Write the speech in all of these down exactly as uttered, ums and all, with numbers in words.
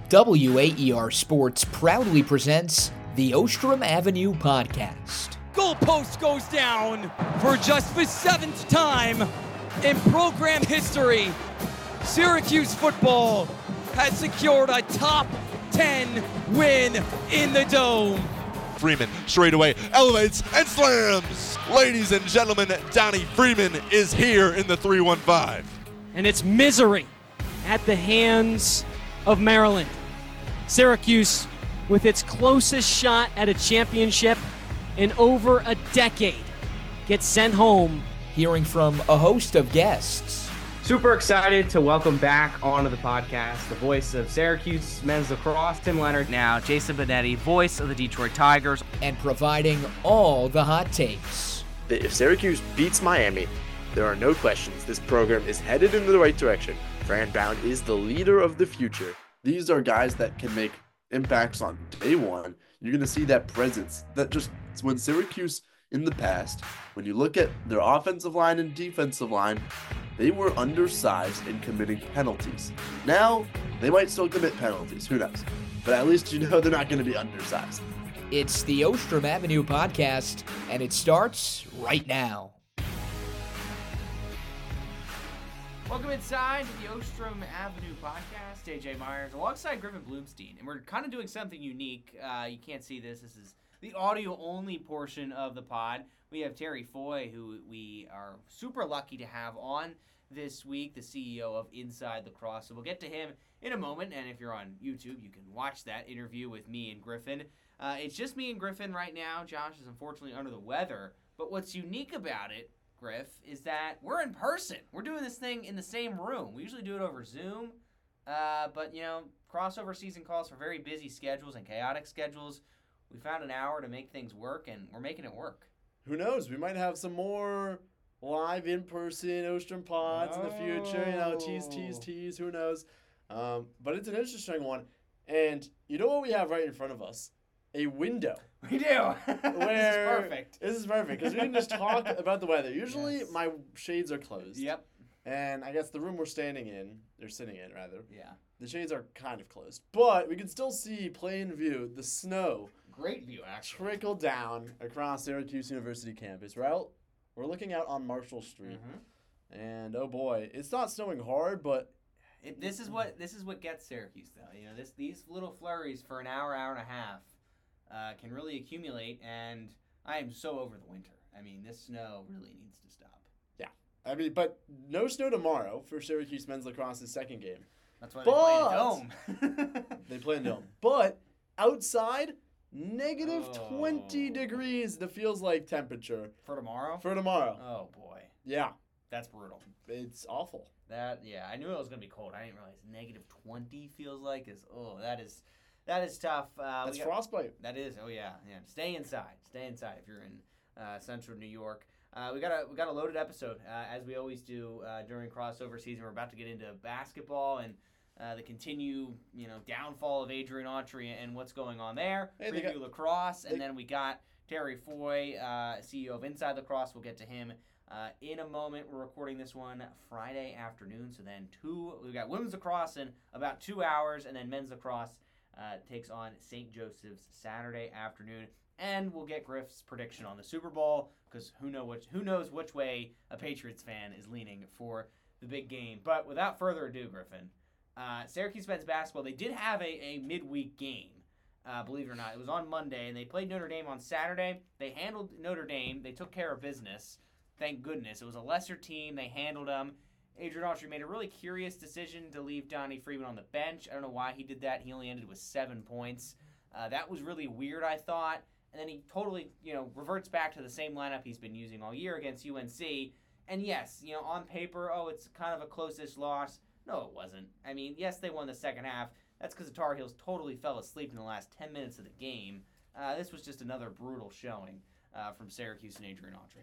W A E R Sports proudly presents the Ostrom Avenue Podcast. Goalpost goes down for just the seventh time in program history. Syracuse football has secured a top ten win in the Dome. Freeman straight away elevates and slams. Ladies and gentlemen, Donnie Freeman is here in the three one five. And it's misery at the hands of Maryland. Syracuse, with its closest shot at a championship in over a decade, gets sent home. Hearing from a host of guests. Super excited to welcome back onto the podcast the voice of Syracuse men's lacrosse, Tim Leonard. Now, Jason Benetti, voice of the Detroit Tigers. And providing all the hot takes. If Syracuse beats Miami, there are no questions. This program is headed in the right direction. Fran Brown is the leader of the future. These are guys that can make impacts on day one. You're going to see that presence. That just when Syracuse in the past, when you look at their offensive line and defensive line, they were undersized in committing penalties. Now, they might still commit penalties. Who knows? But at least you know they're not going to be undersized. It's the Ostrom Avenue Podcast, and it starts right now. Welcome inside to the Ostrom Avenue Podcast. A J Myers alongside Griffin Bloomstein. And we're kind of doing something unique. Uh, you can't see this. This is the audio-only portion of the pod. We have Terry Foy, who we are super lucky to have on this week, the C E O of Inside Lacrosse. So we'll get to him in a moment. And if you're on YouTube, you can watch that interview with me and Griffin. Uh, it's just me and Griffin right now. Josh is unfortunately under the weather. But what's unique about it, Griff, is that we're in person. We're doing this thing in the same room. We usually do it over Zoom, uh, but, you know, crossover season calls for very busy schedules and chaotic schedules. We found an hour to make things work, and we're making it work. Who knows? We might have some more live in-person Ostrom pods oh. in the future. You know, tease, tease, tease. Who knows? Um, but it's an interesting one. And you know what we have right in front of us? A window. We do. Where, this is perfect. This is perfect because we can just talk about the weather. Usually yes. my shades are closed. Yep. And I guess the room we're standing in, or sitting in rather, yeah, the shades are kind of closed. But we can still see plain view the snow. Great view, actually. Trickle down across Syracuse University campus. We're out. We're looking out on Marshall Street. Mm-hmm. And oh boy, it's not snowing hard, but it, this is what this is what gets Syracuse though. You know, this these little flurries for an hour, hour and a half. Uh, can really accumulate, and I am so over the winter. I mean, this snow really needs to stop. Yeah. I mean, but no snow tomorrow for Syracuse men's lacrosse's second game. That's why but they play in a dome. They play in a dome. But outside, negative oh. twenty degrees, the feels like temperature. For tomorrow? For tomorrow. Oh, boy. Yeah. That's brutal. It's awful. That, yeah, I knew it was going to be cold. I didn't realize negative twenty feels like is, oh, that is... That is tough. Uh, That's got, frostbite. That is. Oh yeah, yeah. Stay inside. Stay inside if you're in uh, Central New York. Uh, we got a we got a loaded episode uh, as we always do uh, during crossover season. We're about to get into basketball and uh, the continue you know downfall of Adrian Autry and what's going on there. Hey, Preview got, lacrosse, they, and then we got Terry Foy, uh, C E O of Inside Lacrosse. We'll get to him uh, in a moment. We're recording this one Friday afternoon, so then two. We got women's lacrosse in about two hours, and then men's lacrosse. Uh, takes on Saint Joseph's Saturday afternoon, and we'll get Griff's prediction on the Super Bowl because who know which who knows which way a Patriots fan is leaning for the big game. But without further ado, Griffin, uh, Syracuse men's basketball, they did have a, a midweek game, uh, believe it or not. It was on Monday, and they played Notre Dame on Saturday. They handled Notre Dame. They took care of business. Thank goodness. It was a lesser team. They handled them. Adrian Autry made a really curious decision to leave Donnie Freeman on the bench. I don't know why he did that. He only ended with seven points. Uh, that was really weird, I thought. And then he totally, you know, reverts back to the same lineup he's been using all year against U N C. And yes, you know, on paper, oh, it's kind of a close-ish loss. No, it wasn't. I mean, yes, they won the second half. That's because the Tar Heels totally fell asleep in the last ten minutes of the game. Uh, this was just another brutal showing uh, from Syracuse and Adrian Autry.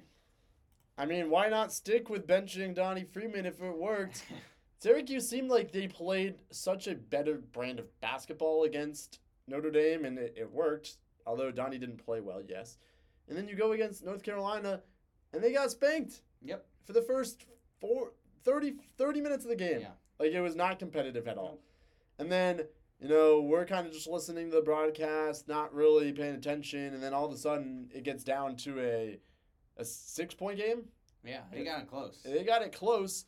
I mean, why not stick with benching Donnie Freeman if it worked? Syracuse seemed like they played such a better brand of basketball against Notre Dame, and it, it worked, although Donnie didn't play well, yes. And then you go against North Carolina, and they got spanked. Yep. For the first four, thirty, thirty minutes of the game. Yeah. Like, it was not competitive at all. And then you know, we're kind of just listening to the broadcast, not really paying attention, and then all of a sudden it gets down to a a six-point game. Yeah, they got it close. They got it close,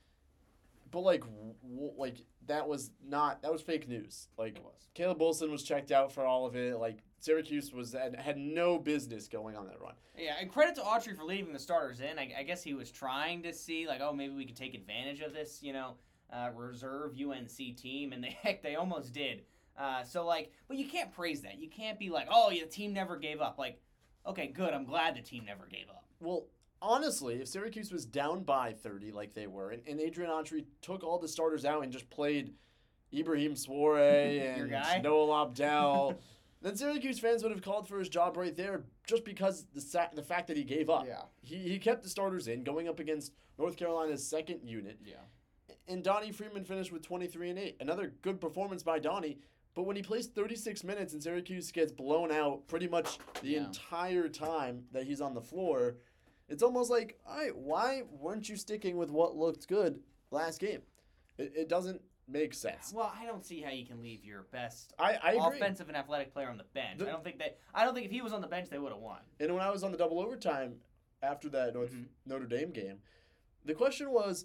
but like, w- like that was not that was fake news. Like It was. Caleb Wilson was checked out for all of it. Like Syracuse was had, had no business going on that run. Yeah, and credit to Autry for leaving the starters in. I, I guess he was trying to see, like, oh, maybe we could take advantage of this, you know, uh, reserve U N C team, and they heck, they almost did. Uh, so, like, but you can't praise that. You can't be like, oh, yeah, the team never gave up. Like, okay, good, I'm glad the team never gave up. Well, honestly, if Syracuse was down by thirty like they were, and, and Adrian Autry took all the starters out and just played Ibrahim Suare Your and guy? Noah Lobdell, then Syracuse fans would have called for his job right there just because the sa- the fact that he gave up. Yeah. He, he kept the starters in, going up against North Carolina's second unit. Yeah. And Donnie Freeman finished with twenty-three and eight. Another good performance by Donnie. But when he plays thirty-six minutes and Syracuse gets blown out pretty much the Yeah. entire time that he's on the floor, it's almost like, all right, why weren't you sticking with what looked good last game? It, it doesn't make sense. Well, I don't see how you can leave your best I, I agree. offensive and athletic player on the bench. The- I don't think that. I don't think if he was on the bench, they would have won. And when I was on the double overtime after that North, Mhm. Notre Dame game, the question was,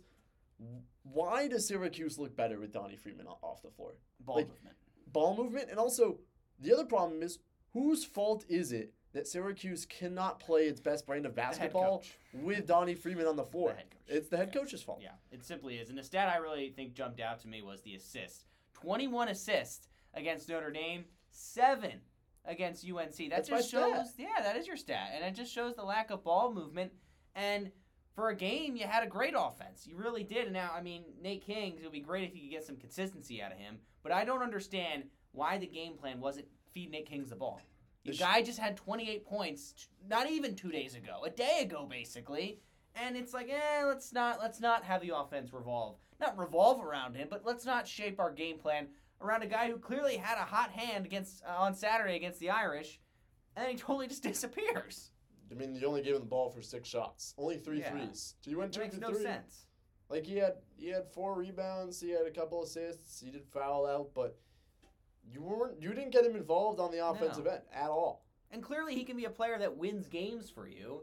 why does Syracuse look better with Donnie Freeman o- off the floor? Ball Like, movement. Ball movement, and also the other problem is, whose fault is it that Syracuse cannot play its best brand of basketball coach. with Donnie Freeman on the floor? The head coach. It's the head Yeah. coach's fault. Yeah, it simply is. And the stat I really think jumped out to me was the assists. twenty-one assists against Notre Dame, seven against U N C. That That's my just stat. shows, yeah, that is your stat. And it just shows the lack of ball movement. And for a game, you had a great offense. You really did. And now, I mean, Nate Kings, it would be great if you could get some consistency out of him. But I don't understand why the game plan wasn't feed Nate Kings the ball. The The sh- guy just had twenty-eight points, t- not even two days ago, a day ago, basically. And it's like, eh, let's not let's not have the offense revolve, not revolve around him, but let's not shape our game plan around a guy who clearly had a hot hand against uh, on Saturday against the Irish, and then he totally just disappears. I mean, you only gave him the ball for six shots, only three Yeah. threes. So you went It two makes for no three. sense. Like he had, he had four rebounds. He had a couple assists. He did foul out, but you weren't, you didn't get him involved on the offensive No. end at all. And clearly he can be a player that wins games for you.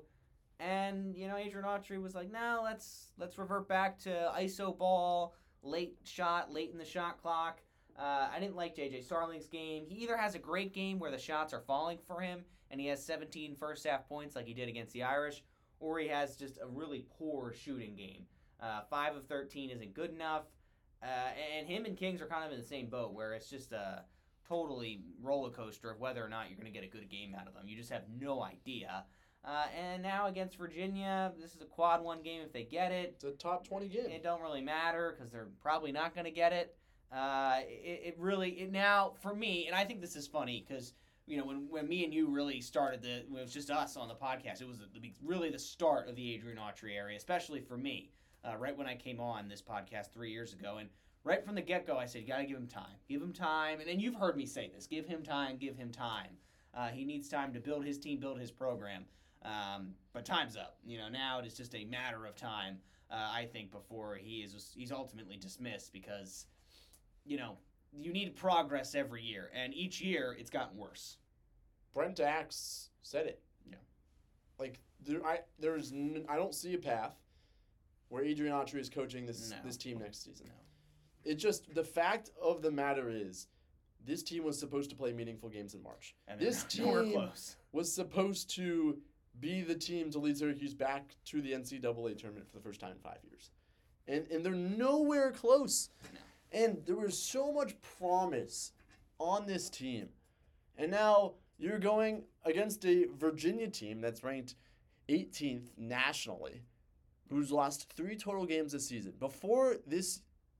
And, you know, Adrian Autry was like, no, let's let's revert back to I S O ball, late shot, late in the shot clock. Uh, I didn't like J J Starling's game. He either has a great game where the shots are falling for him and he has seventeen first half points like he did against the Irish, or he has just a really poor shooting game. Uh, five of thirteen isn't good enough. Uh, and him and Kings are kind of in the same boat where it's just a totally roller coaster of whether or not you're going to get a good game out of them. You just have no idea. Uh, and now against Virginia, this is a quad one game if they get it. It's a top twenty game. It don't really matter because they're probably not going to get it. Uh, it, it really it now for me, and I think this is funny because you know when, when me and you really started the when it was just us on the podcast, it was the, the, really the start of the Adrian Autry area, especially for me. Uh, right when I came on this podcast three years ago, and right from the get go, I said you got to give him time, give him time, and then you've heard me say this: give him time, give him time. Uh, he needs time to build his team, build his program. Um, but time's up. You know, now it is just a matter of time. Uh, I think before he is he's ultimately dismissed because, you know, you need progress every year, and each year it's gotten worse. Brent Axe said it. Yeah. Like there, I there's n- I don't see a path where Adrian Autry is coaching this No. this team next season. No. It just the fact of the matter is, this team was supposed to play meaningful games in March. And they're This nowhere team close. was supposed to be the team to lead Syracuse back to the N C double A tournament for the first time in five years. And and they're nowhere close. No. And there was so much promise on this team. And now you're going against a Virginia team that's ranked eighteenth nationally, who's lost three total games this season. Before this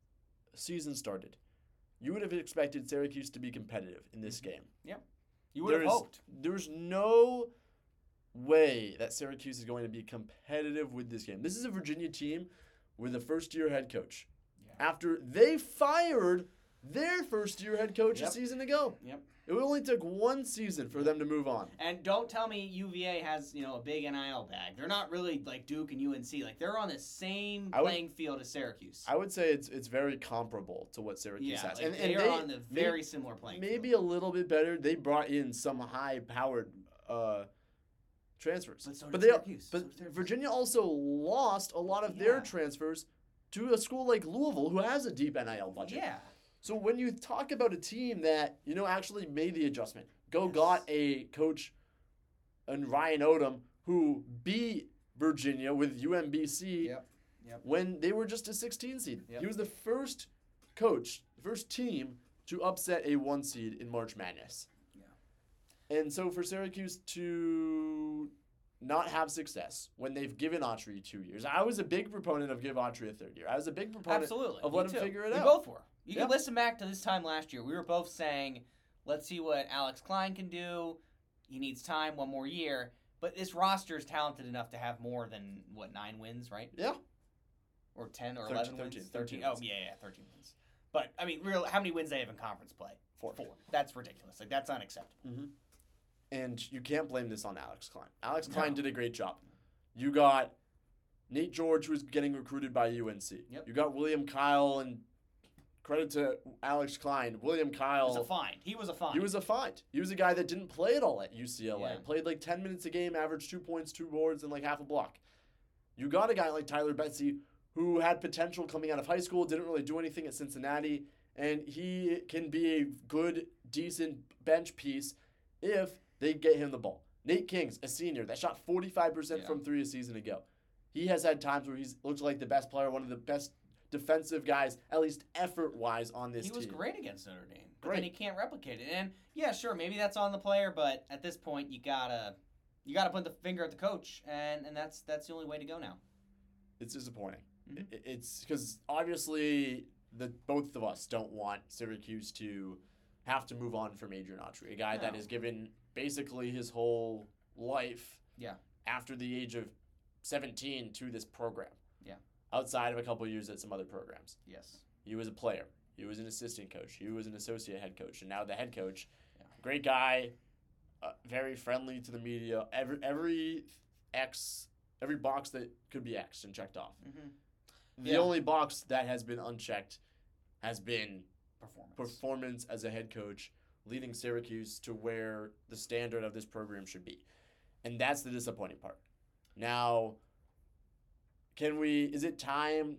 season started, you would have expected Syracuse to be competitive in this game. You would have There's- hoped. There's no way that Syracuse is going to be competitive with this game. This is a Virginia team with a first-year head coach. Yeah. After they fired their first-year head coach Yep. a season ago. Yep. It only took one season for them to move on. And don't tell me U V A has, you know, a big N I L bag. They're not really like Duke and U N C. Like, they're on the same I would- playing field as Syracuse. I would say it's it's very comparable to what Syracuse yeah, has. like, and, they and are they, on the may- very similar playing maybe field. a little bit better. They brought in some high-powered uh, transfers. But so did but they, Syracuse. but So did Syracuse. Virginia also lost a lot of their Yeah. transfers to a school like Louisville, who has a deep N I L budget. Yeah. So when you talk about a team that, you know, actually made the adjustment, go Yes. got a coach and Ryan Odom who beat Virginia with U M B C Yep. Yep. when they were just a sixteen seed. Yep. He was the first coach, first team to upset a one seed in March Madness. Yeah. And so for Syracuse to not have success when they've given Autry two years. I was a big proponent of give Autry a third year. I was a big proponent Absolutely. of Me let him too. figure it we out. both were. You Yeah. can listen back to this time last year. We were both saying, let's see what Alex Klein can do. He needs time, one more year. But this roster is talented enough to have more than, what, nine wins, right? Yeah. Or ten or thirteen, eleven thirteen, wins? thirteen Oh, wins. yeah, yeah, thirteen wins. But, I mean, real, how many wins they have in conference play? Four. Four. That's ridiculous. Like, that's unacceptable. And you can't blame this on Alex Klein. Alex No. Klein did a great job. You got Nate George, who was getting recruited by U N C. Yep. You got William Kyle, and credit to Alex Klein. William He Kyle. was a find. He was a find. He was a find. He was a guy that didn't play at all at U C L A. Yeah. Played like ten minutes a game, averaged two points, two boards, and like half a block. You got a guy like Tyler Betsy, who had potential coming out of high school, didn't really do anything at Cincinnati, and he can be a good, decent bench piece if they get him the ball. Nate King's a senior that shot forty-five percent Yeah. from three a season ago. He has had times where he's looked like the best player, one of the best defensive guys, at least effort-wise, on this He team. was great against Notre Dame, but Great. then he can't replicate it. And yeah, sure, maybe that's on the player, but at this point, you gotta you gotta put the finger at the coach, and and that's that's the only way to go now. It's disappointing. Mhm. I- It's because obviously the both of us don't want Syracuse to have to move on from Adrian Autry, a guy that No. has given basically his whole life Yeah. after the age of seventeen to this program. Yeah. Outside of a couple years at some other programs. Yes. He was a player. He was an assistant coach. He was an associate head coach, and now the head coach. Yeah. Great guy, uh, very friendly to the media. Every every X, every box that could be X'd and checked off. Mm-hmm. The Yeah. only box that has been unchecked has been Performance. performance as a head coach, leading Syracuse to where the standard of this program should be. And that's the disappointing part. Now, can we, is it time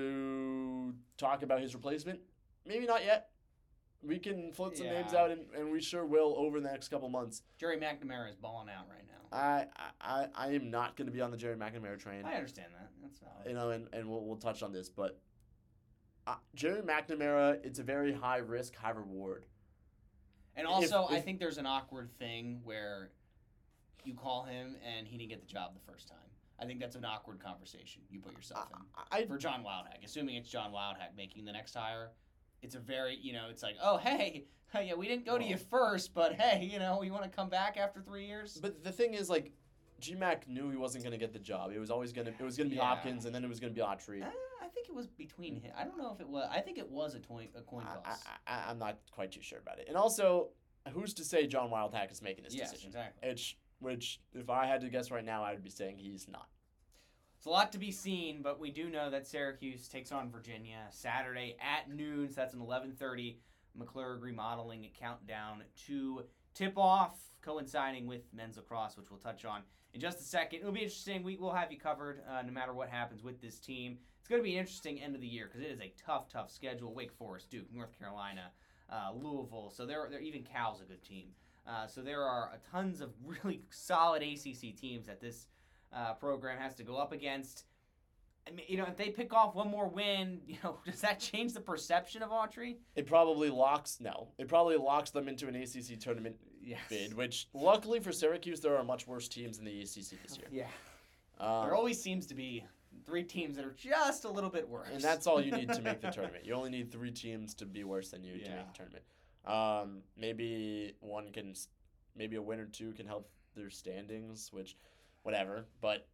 to talk about his replacement? Maybe not yet. We can float some names Yeah. out, and, and we sure will over the next couple months. Jerry McNamara is balling out right now. I I, I am not going to be on the Jerry McNamara train. I understand that. That's valid. You know, and, and we'll, we'll touch on this, but uh, Jerry McNamara, it's a very high risk, high reward. And also, if- I if- think there's an awkward thing where you call him and he didn't get the job the first time. I think that's an awkward conversation you put yourself in. I, For John Wildhack, assuming it's John Wildhack making the next hire, it's a very, you know, it's like, oh, hey, yeah, we didn't go to you first, but hey, you know, you want to come back after three years? but the thing is, like, G Mac knew he wasn't going to get the job. It was always going to, it was going to be Yeah. Hopkins, and then it was going to be Autry. Uh, I think it was between him. I don't know if it was. I think it was a coin, a coin I, toss. I, I, I'm not quite too sure about it. And also, who's to say John Wildhack is making this Yes, decision? exactly. Which, which, if I had to guess right now, I would be saying he's not. It's a lot to be seen, but we do know that Syracuse takes on Virginia Saturday at noon. So that's an eleven thirty McClure remodeling countdown to tip off, coinciding with men's lacrosse, which we'll touch on in just a second. It'll be interesting. We will have you covered uh, no matter what happens with this team. It's going to be an interesting end of the year because it is a tough, tough schedule. Wake Forest, Duke, North Carolina, uh, Louisville. So there, there even Cal's a good team. Uh, so there are a tons of really solid A C C teams that this uh, program has to go up against. I mean, you know, if they pick off one more win, you know, does that change the perception of Autry? It probably locks, no, it probably locks them into an A C C tournament Yes. bid, which luckily for Syracuse, there are much worse teams in the A C C this year. Yeah. Um, There always seems to be three teams that are just a little bit worse. And that's all you need to make the tournament. You only need three teams to be worse than you to Yeah. make the tournament. Um, maybe one can, s- maybe a win or two can help their standings, which, whatever. But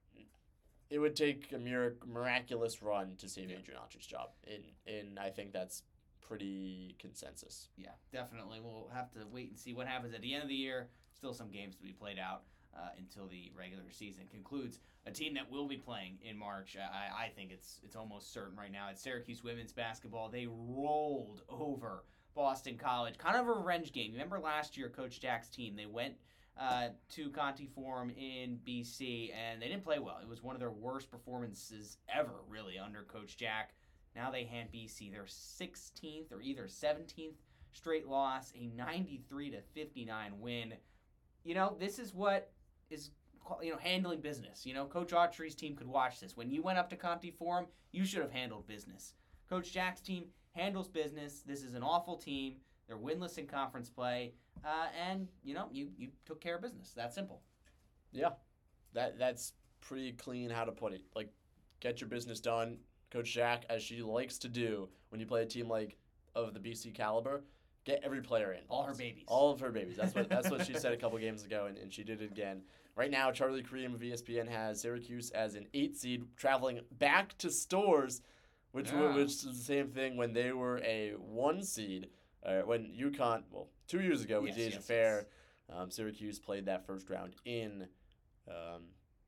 it would take a mir- miraculous run to save Yeah. Adrian Autry's job, and and I think that's pretty consensus. Yeah, definitely. We'll have to wait and see what happens at the end of the year. Still some games to be played out uh, until the regular season concludes. A team that will be playing in March, I, I think it's it's almost certain right now. It's Syracuse women's basketball. They rolled over Boston College. Kind of a revenge game. Remember last year, Coach Jack's team, they went uh, to Conti Forum in B C, and they didn't play well. It was one of their worst performances ever, really, under Coach Jack. Now they hand B C their sixteenth or either seventeenth straight loss, a ninety-three to fifty-nine win. You know, this is what is, you know, handling business. You know, Coach Autry's team could watch this. When you went up to Conti Forum, you should have handled business. Coach Jack's team handles business. This is an awful team. They're winless in conference play, uh, and you know, you you took care of business. That simple. Yeah, that that's pretty clean how to put it. Like, get your business done. Coach Jack, as she likes to do when you play a team like of the B C caliber, get every player in. All her babies. All of her babies. That's what that's what she said a couple games ago, and, and she did it again. Right now, Charlie Cream of E S P N has Syracuse as an eight seed, traveling back to Stores, which Yeah. were, which is the same thing when they were a one seed. Uh, when UConn, well, two years ago with Yes, Deja yes, Fair, um, Syracuse played that first round in um,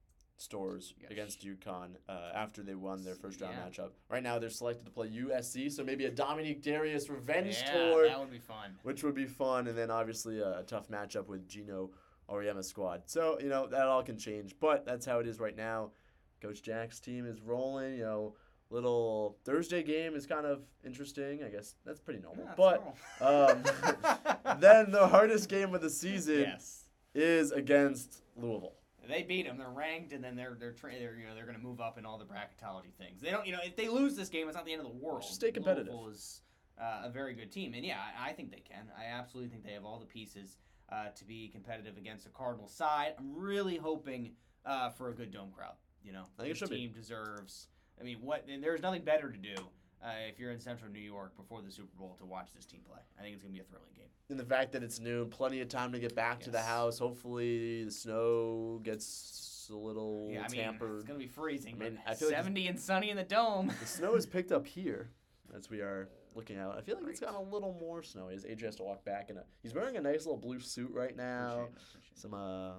Stores Yes. against UConn uh, after they won their first round Yeah. matchup. Right now, they're selected to play U S C, so maybe a Dominique Darius revenge Yeah, tour, that would be fun. which would be fun, and then obviously a, a tough matchup with Gino Auriemma's squad. So, you know, that all can change, but that's how it is right now. Coach Jack's team is rolling, you know. Little Thursday game is kind of interesting. I guess that's pretty normal. Yeah, but it's um, then the hardest game of the season yes. is against Louisville. They beat them. They're ranked, and then they're they're, tra- they're you know they're going to move up in all the bracketology things. They don't you know if they lose this game, it's not the end of the world. Just stay competitive. Louisville is uh, a very good team, and yeah, I, I think they can. I absolutely think they have all the pieces uh, to be competitive against the Cardinals side. I'm really hoping uh, for a good dome crowd. You know, I think it this should be. team deserves. I mean, what? And there's nothing better to do uh, if you're in Central New York before the Super Bowl to watch this team play. I think it's going to be a thrilling game. And the fact that it's noon, plenty of time to get back to the Yes. house. Hopefully the snow gets a little Yeah, I mean, tampered. it's going to be freezing. I mean, but I feel like seventy and sunny in the dome. The snow is picked up here as we are looking out. I feel like it's Great. gotten a little more snowy as A J has to walk back in a. He's wearing a nice little blue suit right now. Appreciate it, appreciate it. Some uh,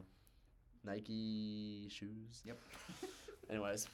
Nike shoes. Yep. Anyways,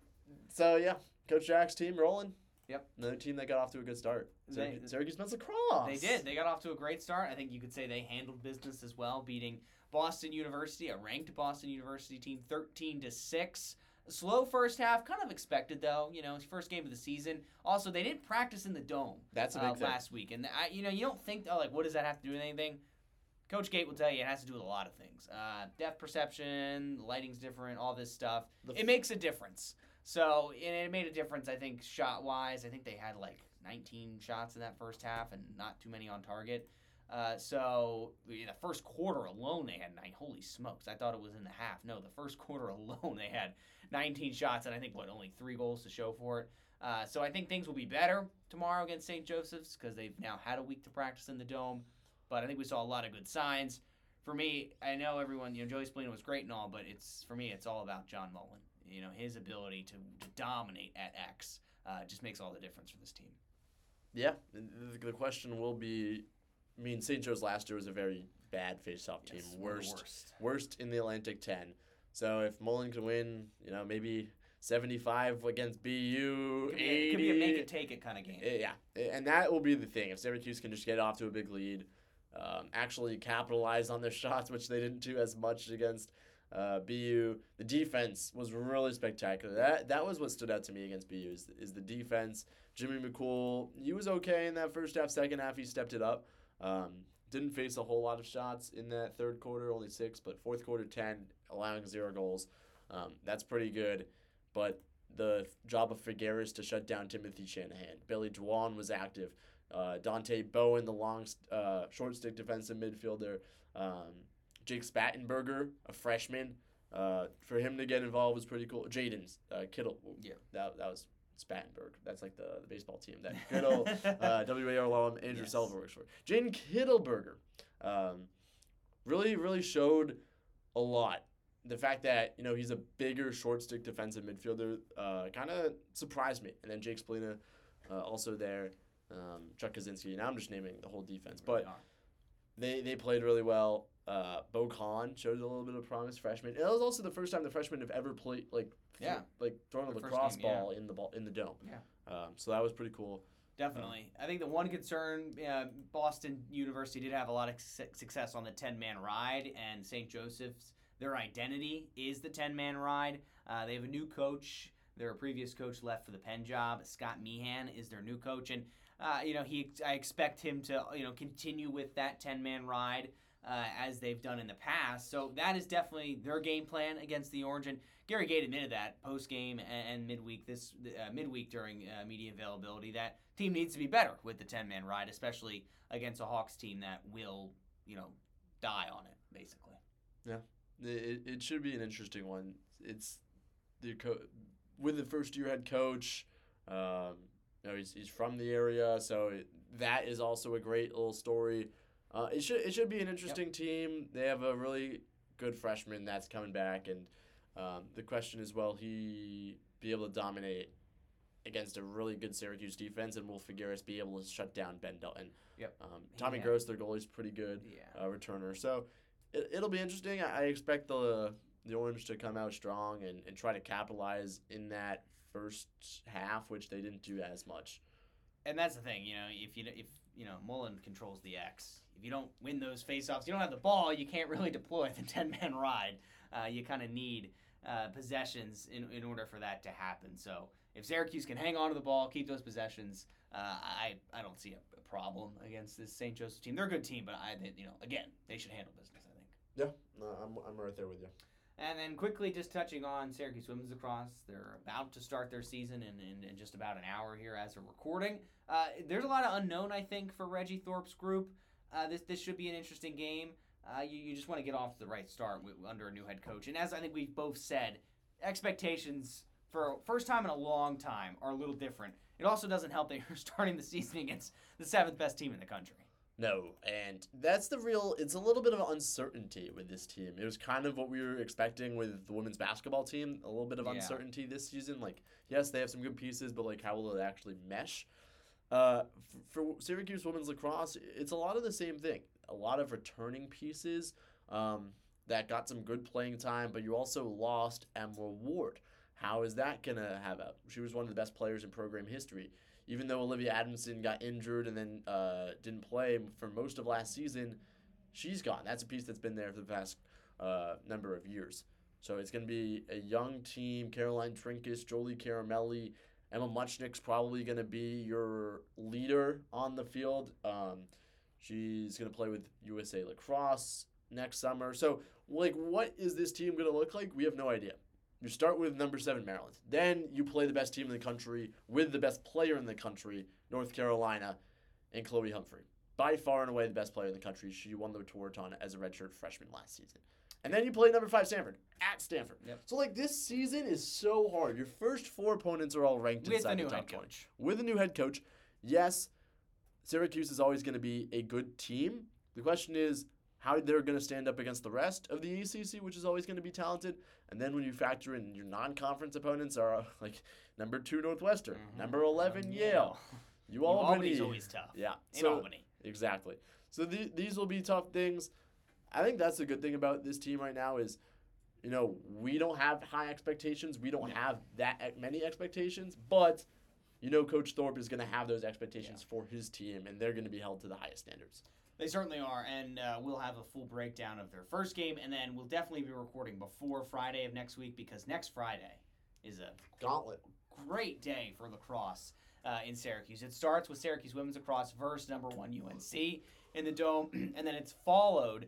so yeah, Coach Jack's team rolling. Yep. Another team that got off to a good start. They- Syracuse, Syracuse men's lacrosse. They did. They got off to a great start. I think you could say they handled business as well, beating Boston University, a ranked Boston University team, thirteen to six. Slow first half, kind of expected though. You know, it's first game of the season. Also, they didn't practice in the dome. That's a big uh, thing. last week, and I, you know, you don't think, oh, like, what does that have to do with anything? Coach Gate will tell you it has to do with a lot of things. Uh, depth perception, lighting's different, all this stuff. The It makes a difference. So, and it made a difference, I think, shot-wise. I think they had, like, nineteen shots in that first half and not too many on target. Uh, so, in the first quarter alone, they had nine. Holy smokes. I thought it was in the half. No, the first quarter alone, they had nineteen shots and I think, what, only three goals to show for it. Uh, so I think things will be better tomorrow against Saint Joseph's because they've now had a week to practice in the dome. But I think we saw a lot of good signs. For me, I know everyone, you know, Joey Spallina was great and all, but it's for me, it's all about John Mullen. You know, his ability to, to dominate at X uh, just makes all the difference for this team. Yeah, the, the question will be. I mean, Saint Joe's last year was a very bad face-off team, Yes, one of the worst, worst. worst in the Atlantic ten. So if Mullen can win, you know, maybe seventy-five against B U, Could be, a, eighty. could be a make it take it kind of game. Eh, Yeah, and that will be the thing. If Syracuse can just get off to a big lead, um, actually capitalize on their shots, which they didn't do as much against uh, B U. The defense was really spectacular. That that was what stood out to me against B U is, is the defense. Jimmy McCool, he was okay in that first half. Second half, he stepped it up. Um, didn't face a whole lot of shots in that third quarter, only six, but fourth quarter, ten, allowing zero goals. Um, that's pretty good. But the job of Figueres to shut down Timothy Shanahan. Billy Dwan was active. Uh, Dante Bowen, the long, uh, short stick defensive midfielder. Um, Jake Spangenberger, a freshman. Uh, for him to get involved was pretty cool. Jaden uh, Kittle. Yeah. That, that was Spangenberg. That's like the, the baseball team that Kittle, uh, W A R alum, Andrew Yes. Sullivan works for. Jaden Kittleberger um, really, really showed a lot. The fact that, you know, he's a bigger short stick defensive midfielder uh, kind of surprised me. And then Jake Spallina uh, also there. um, Chuck Kaczynski. Now I'm just naming the whole defense, Really but are. they they played really well. Uh, Bo Khan showed a little bit of promise, freshman. It was also the first time the freshmen have ever played like th- Yeah. like thrown a Their first lacrosse game, yeah. ball in the ball in the dome. Yeah. Um, so that was pretty cool. Definitely. I think the one concern, uh, Boston University did have a lot of su- success on the ten-man ride, and Saint Joseph's, their identity is the ten-man ride. Uh, they have a new coach. Their previous coach left for the Penn job. Scott Meehan is their new coach, and uh, you know he. I expect him to you know continue with that ten-man ride uh, as they've done in the past. So that is definitely their game plan against the Orange. And Gary Gate admitted that post game and, and midweek this uh, midweek during uh, media availability that team needs to be better with the ten-man ride, especially against a Hawks team that will you know die on it basically. Yeah, it, it should be an interesting one. It's the co- with the first year head coach. Um, you know, he's he's from the area, so it, that is also a great little story. Uh, it should it should be an interesting yep. team. They have a really good freshman that's coming back, and um, the question is, will he be able to dominate against a really good Syracuse defense, and will Figueres be able to shut down Ben Dutton? Yep. Um, Tommy Yeah. Gross, their goalie, is pretty good Yeah. uh, returner. So it, it'll be interesting. I, I expect the the Orange to come out strong and, and try to capitalize in that first half, which they didn't do as much. And that's the thing, you know, if you if you know Mullen controls the X, if you don't win those faceoffs, you don't have the ball, you can't really deploy the ten-man ride. Uh, you kind of need uh, possessions in in order for that to happen. So if Syracuse can hang on to the ball, keep those possessions, uh, I I don't see a, a problem against this Saint Joseph team. They're a good team, but I they, you know again they should handle business. I think. Yeah, no, I'm I'm right there with you. And then quickly just touching on Syracuse women's lacrosse, they're about to start their season in, in, in just about an hour here as we're recording. Uh, there's a lot of unknown, I think, for Reggie Thorpe's group. Uh, this this should be an interesting game. Uh, you, you just want to get off to the right start with, under a new head coach. And as I think we've both said, expectations for first time in a long time are a little different. It also doesn't help that you're starting the season against the seventh best team in the country. No, and that's the real, it's a little bit of uncertainty with this team. It was kind of what we were expecting with the women's basketball team, a little bit of Yeah. uncertainty this season. Like, yes, they have some good pieces, but, like, how will it actually mesh? Uh, for, for Syracuse women's lacrosse, it's a lot of the same thing. A lot of returning pieces um, that got some good playing time, but you also lost Emma Ward. How is that going to have a, she was one of the best players in program history. Even though Olivia Adamson got injured and then uh, didn't play for most of last season, she's gone. That's a piece that's been there for the past uh, number of years. So it's going to be a young team. Caroline Trinkus, Jolie Caramelli, Emma Muchnick's probably going to be your leader on the field. Um, she's going to play with U S A Lacrosse next summer. So, like, what is this team going to look like? We have no idea. You start with number seven, Maryland. Then you play the best team in the country with the best player in the country, North Carolina, and Chloe Humphrey. By far and away the best player in the country. She won the Tewaaraton as a redshirt freshman last season. And then you play number five, Stanford, at Stanford. Yep. So, like, this season is so hard. Your first four opponents are all ranked With inside a new the top head twenty. coach. With a new head coach. Yes, Syracuse is always going to be a good team. The question is how they're going to stand up against the rest of the A C C, which is always going to be talented. And then when you factor in your non-conference opponents are uh, like number two Northwestern, Mhm. number eleven Um, Yale, you New Albany. Albany's always tough. Yeah, In so Albany. exactly. So the, these will be tough things. I think that's the good thing about this team right now is, you know, we don't have high expectations. We don't have that many expectations, but you know, Coach Thorpe is going to have those expectations for his team, and they're going to be held to the highest standards. They certainly are, and uh, we'll have a full breakdown of their first game, and then we'll definitely be recording before Friday of next week because next Friday is a Gauntlet. great day for lacrosse uh, in Syracuse. It starts with Syracuse women's lacrosse versus number one U N C in the Dome, and then it's followed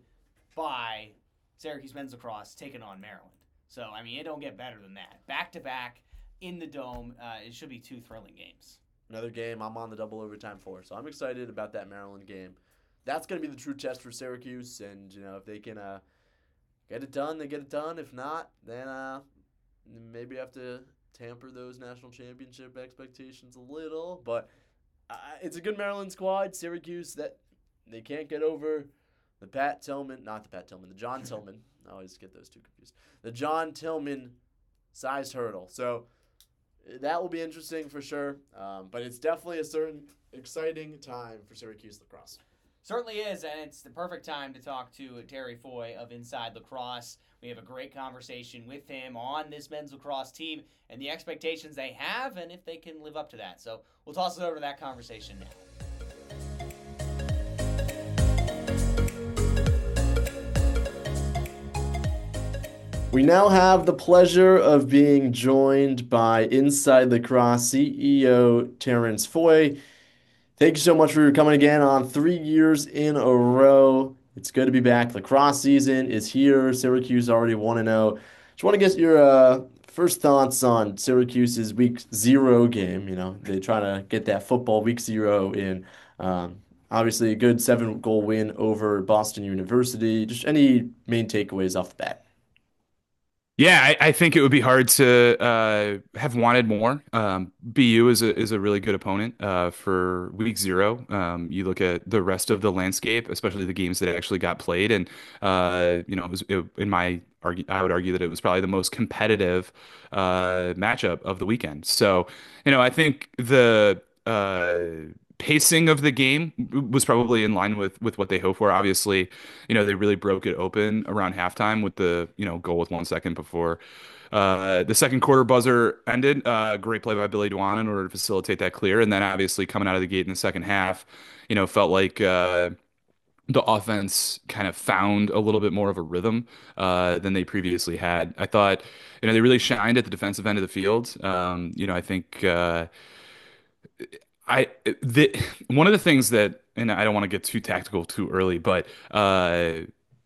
by Syracuse men's lacrosse taking on Maryland. So, I mean, it don't get better than that. Back-to-back in the Dome, uh, it should be two thrilling games. Another game I'm on the double overtime for, so I'm excited about that Maryland game. That's going to be the true test for Syracuse, and, you know, if they can uh, get it done, they get it done. If not, then uh, maybe have to tamper those national championship expectations a little. But uh, it's a good Maryland squad. Syracuse, that they can't get over the Pat Tillman, not the Pat Tillman, the John Tillman. I always get those two confused. The John Tillman sized hurdle. So that will be interesting for sure. Um, but it's definitely a certain exciting time for Syracuse lacrosse. Certainly is, and it's the perfect time to talk to Terry Foy of Inside Lacrosse. We have a great conversation with him on this men's lacrosse team and the expectations they have and if they can live up to that. So we'll toss it over to that conversation now. We now have the pleasure of being joined by Inside Lacrosse C E O Terrence Foy. Thank you so much for coming again on three years in a row. It's good to be back. Lacrosse season is here. Syracuse already one and oh. Just want to get your uh, first thoughts on Syracuse's week zero game. You know, they try to get that football week zero in. Um, obviously, a good seven-goal win over Boston University. Just any main takeaways off the bat? Yeah, I, I think it would be hard to uh, have wanted more. Um, B U is a is a really good opponent uh, for week zero. Um, you look at the rest of the landscape, especially the games that actually got played, and uh, you know, it was it, in my argue, I would argue that it was probably the most competitive uh, matchup of the weekend. So, you know, I think the uh, pacing of the game was probably in line with with what they hoped for. Obviously, you know, they really broke it open around halftime with the, you know, goal with one second before uh, the second quarter buzzer ended. Uh, great play by Billy Dwan in order to facilitate that clear. And then obviously coming out of the gate in the second half, you know, felt like uh, the offense kind of found a little bit more of a rhythm uh, than they previously had. I thought, you know, they really shined at the defensive end of the field. Um, you know, I think uh, I the one of the things that, and I don't want to get too tactical too early, but uh,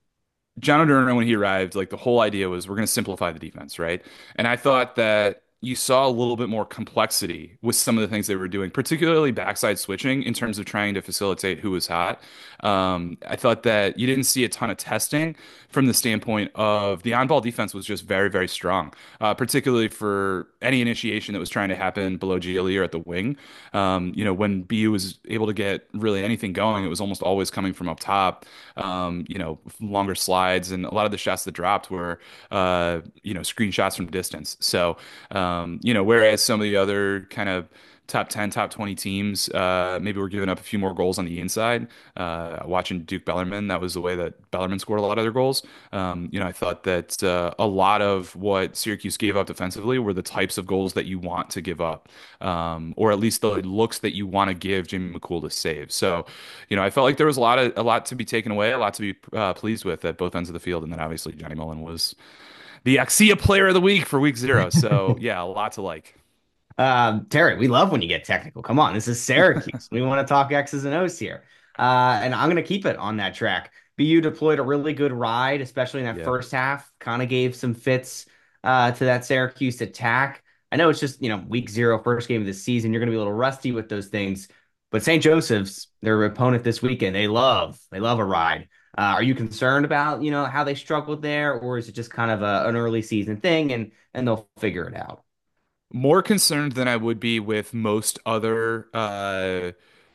John O'Durner, when he arrived, like the whole idea was we're going to simplify the defense, right? And I thought that you saw a little bit more complexity with some of the things they were doing, particularly backside switching in terms of trying to facilitate who was hot. Um, I thought that you didn't see a ton of testing from the standpoint of the on-ball defense was just very, very strong, uh, particularly for any initiation that was trying to happen below Gigli or at the wing. Um, you know, when B U was able to get really anything going, it was almost always coming from up top, um, you know, longer slides, and a lot of the shots that dropped were, uh, you know, screenshots from distance. So, um, you know, whereas some of the other kind of top ten, top twenty teams, uh, maybe we're giving up a few more goals on the inside. Uh, watching Duke Bellarmine, that was the way that Bellarmine scored a lot of their goals. Um, you know, I thought that uh, a lot of what Syracuse gave up defensively were the types of goals that you want to give up, um, or at least the looks that you want to give Jamie McCool to save. So, you know, I felt like there was a lot of a lot to be taken away, a lot to be uh, pleased with at both ends of the field, and then obviously Johnny Mullen was the Axia Player of the Week for Week Zero. So, yeah, a lot to like. Um, Terry, we love when you get technical. Come on, this is Syracuse. We want to talk X's and O's here. Uh, and I'm going to keep it on that track. B U deployed a really good ride, especially in that Yeah. first half. Kind of gave some fits uh, to that Syracuse attack. I know it's just, you know, week zero, first game of the season. You're going to be a little rusty with those things. But Saint Joseph's, their opponent this weekend, they love, they love a ride. Uh, are you concerned about, you know, how they struggled there, or is it just kind of a, an early season thing and and they'll figure it out? More concerned than I would be with most other uh,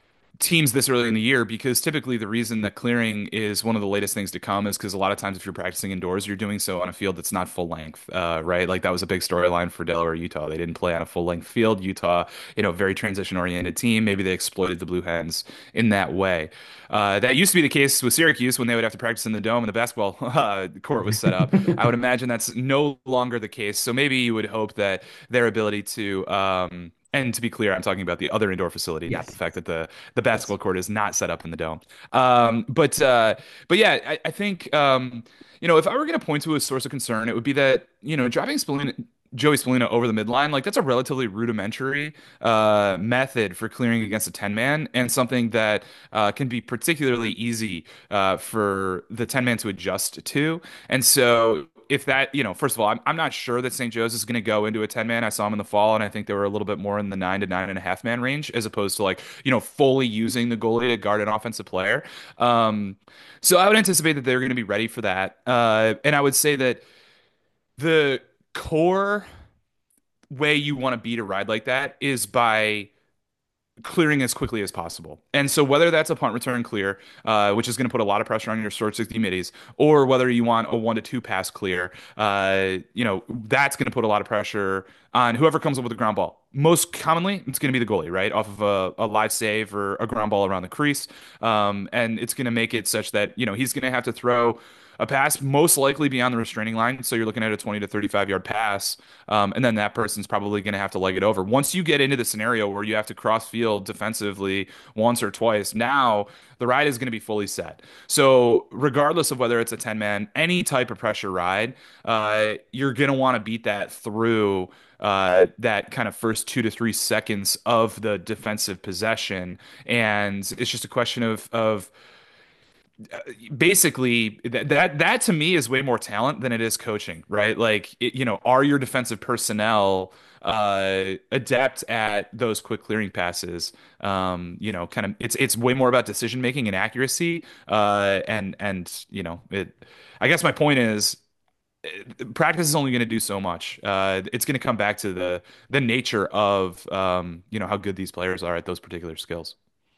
teams this early in the year, because typically the reason that clearing is one of the latest things to come is because a lot of times if you're practicing indoors, you're doing so on a field that's not full length, uh, right? Like that was a big storyline for Delaware, Utah. They didn't play on a full length field. Utah, you know, very transition oriented team. Maybe they exploited the Blue Hens in that way. Uh, that used to be the case with Syracuse when they would have to practice in the dome and the basketball uh, court was set up. I would imagine that's no longer the case. So maybe you would hope that their ability to, um, and to be clear, I'm talking about the other indoor facility, not the Yes. fact that the the basketball court is not set up in the dome. Um, but uh, but yeah, I, I think um, you know, if I were going to point to a source of concern, it would be that, you know, dropping Spallina, Joey Spallina over the midline, like that's a relatively rudimentary uh, method for clearing against a ten man, and something that uh, can be particularly easy uh, for the ten man to adjust to. And so if that, you know, first of all, I'm, I'm not sure that Saint Joe's is going to go into a ten man. I saw him in the fall, and I think they were a little bit more in the nine to nine and a half man range, as opposed to like, you know, fully using the goalie to guard an offensive player. Um, so I would anticipate that they're going to be ready for that. Uh, and I would say that the core way you want to beat a ride like that is by clearing as quickly as possible. And so whether that's a punt return clear, uh, which is going to put a lot of pressure on your short sixty middies, or whether you want a one to two pass clear, uh, you know, that's going to put a lot of pressure on whoever comes up with the ground ball. Most commonly, it's going to be the goalie, right? Off of a, a live save or a ground ball around the crease. Um, and it's going to make it such that, you know, he's going to have to throw a pass most likely beyond the restraining line. So you're looking at a twenty to thirty-five yard pass. Um, and then that person's probably going to have to leg it over. Once you get into the scenario where you have to cross field defensively once or twice, now the ride is going to be fully set. So regardless of whether it's a ten man, any type of pressure ride, uh, you're going to want to beat that through uh, that kind of first two to three seconds of the defensive possession. And it's just a question of, of, basically that, that that to me is way more talent than it is coaching, right? Like it, you know, are your defensive personnel uh adept at those quick clearing passes? Um you know, kind of it's it's way more about decision making and accuracy, uh and and you know it I guess my point is uh, practice is only going to do so much. Uh it's going to come back to the the nature of um you know how good these players are at those particular skills.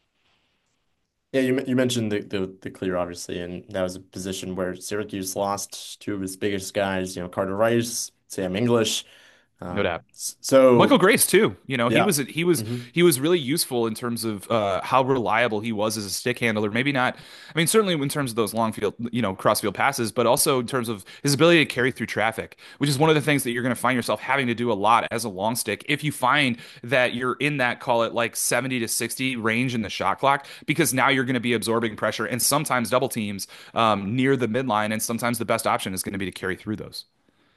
Yeah, you you mentioned the, the the clear, obviously, and that was a position where Syracuse lost two of its biggest guys, you know, Carter Rice, Sam English. No Um, doubt. s- so Michael Grace too. You know, he yeah. was he was hmm he was really useful in terms of uh, how reliable he was as a stick handler. Maybe not. I mean, certainly in terms of those long field, you know, cross field passes, but also in terms of his ability to carry through traffic, which is one of the things that you're going to find yourself having to do a lot as a long stick if you find that you're in that, call it like seventy to sixty range in the shot clock, because now you're going to be absorbing pressure and sometimes double teams um, near the midline, and sometimes the best option is going to be to carry through those.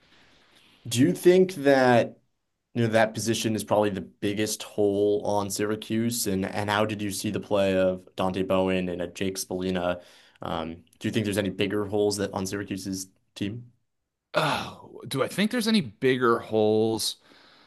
Do you think that you know that position is probably the biggest hole on Syracuse, and and how did you see the play of Dante Bowen and a Jake Spallina? Um, do you think there's any bigger holes that on Syracuse's team? Oh, do I think there's any bigger holes?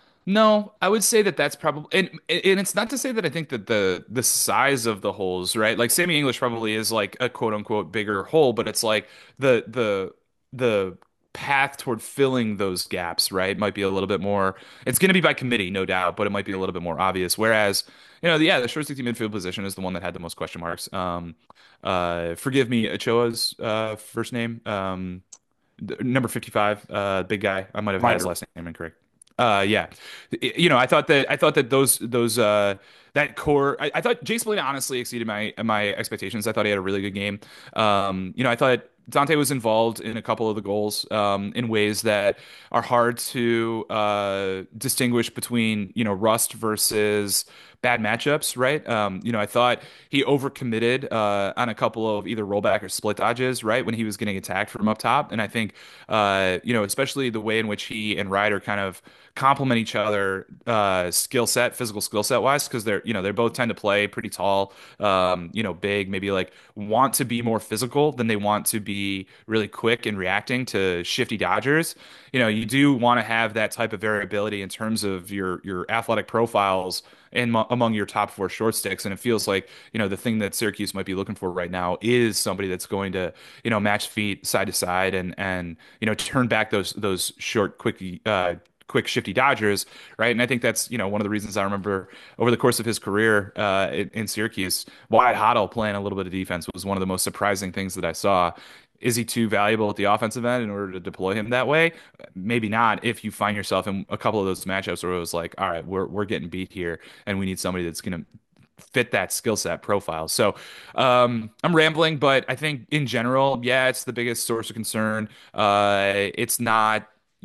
No, I would say that that's probably, and and it's not to say that I think that the the size of the holes, right? Like Sammy English probably is like a quote unquote bigger hole, but it's like the the the path toward filling those gaps, right? Might be a little bit more. It's going to be by committee, no doubt, but it might be a little bit more obvious. Whereas, you know, yeah, the short sixty midfield position is the one that had the most question marks. Um, uh, forgive me, Ochoa's uh first name. Um, number fifty-five, uh, big guy. I might have had his Ryder. last name incorrect. Uh, yeah, you know, I thought that I thought that those those uh that core. I, I thought Jay Spallina honestly exceeded my my expectations. I thought he had a really good game. Um, you know, I thought Dante was involved in a couple of the goals um, in ways that are hard to uh, distinguish between, you know, rust versus bad matchups, right? Um, you know, I thought he overcommitted uh, on a couple of either rollback or split dodges, right, when he was getting attacked from up top. And I think, uh, you know, especially the way in which he and Ryder kind of complement each other uh, skill set, physical skill set wise, because they're, you know, they both tend to play pretty tall, um, you know, big, maybe like want to be more physical than they want to be really quick and reacting to shifty dodgers. You know, you do want to have that type of variability in terms of your your athletic profiles in among your top four short sticks. And it feels like, you know, the thing that Syracuse might be looking for right now is somebody that's going to, you know, match feet side to side and and you know turn back those those short, quick uh, quick shifty dodgers, right? And I think that's, you know, one of the reasons I remember over the course of his career uh, in, in Syracuse, Wyatt Hoddle playing a little bit of defense was one of the most surprising things that I saw. Is he too valuable at the offensive end in order to deploy him that way? Maybe not if you find yourself in a couple of those matchups where it was like, all right, we're we're getting beat here and we need somebody that's going to fit that skill set profile. So um, I'm rambling, but I think in general, yeah, it's the biggest source of concern. Uh, it's not.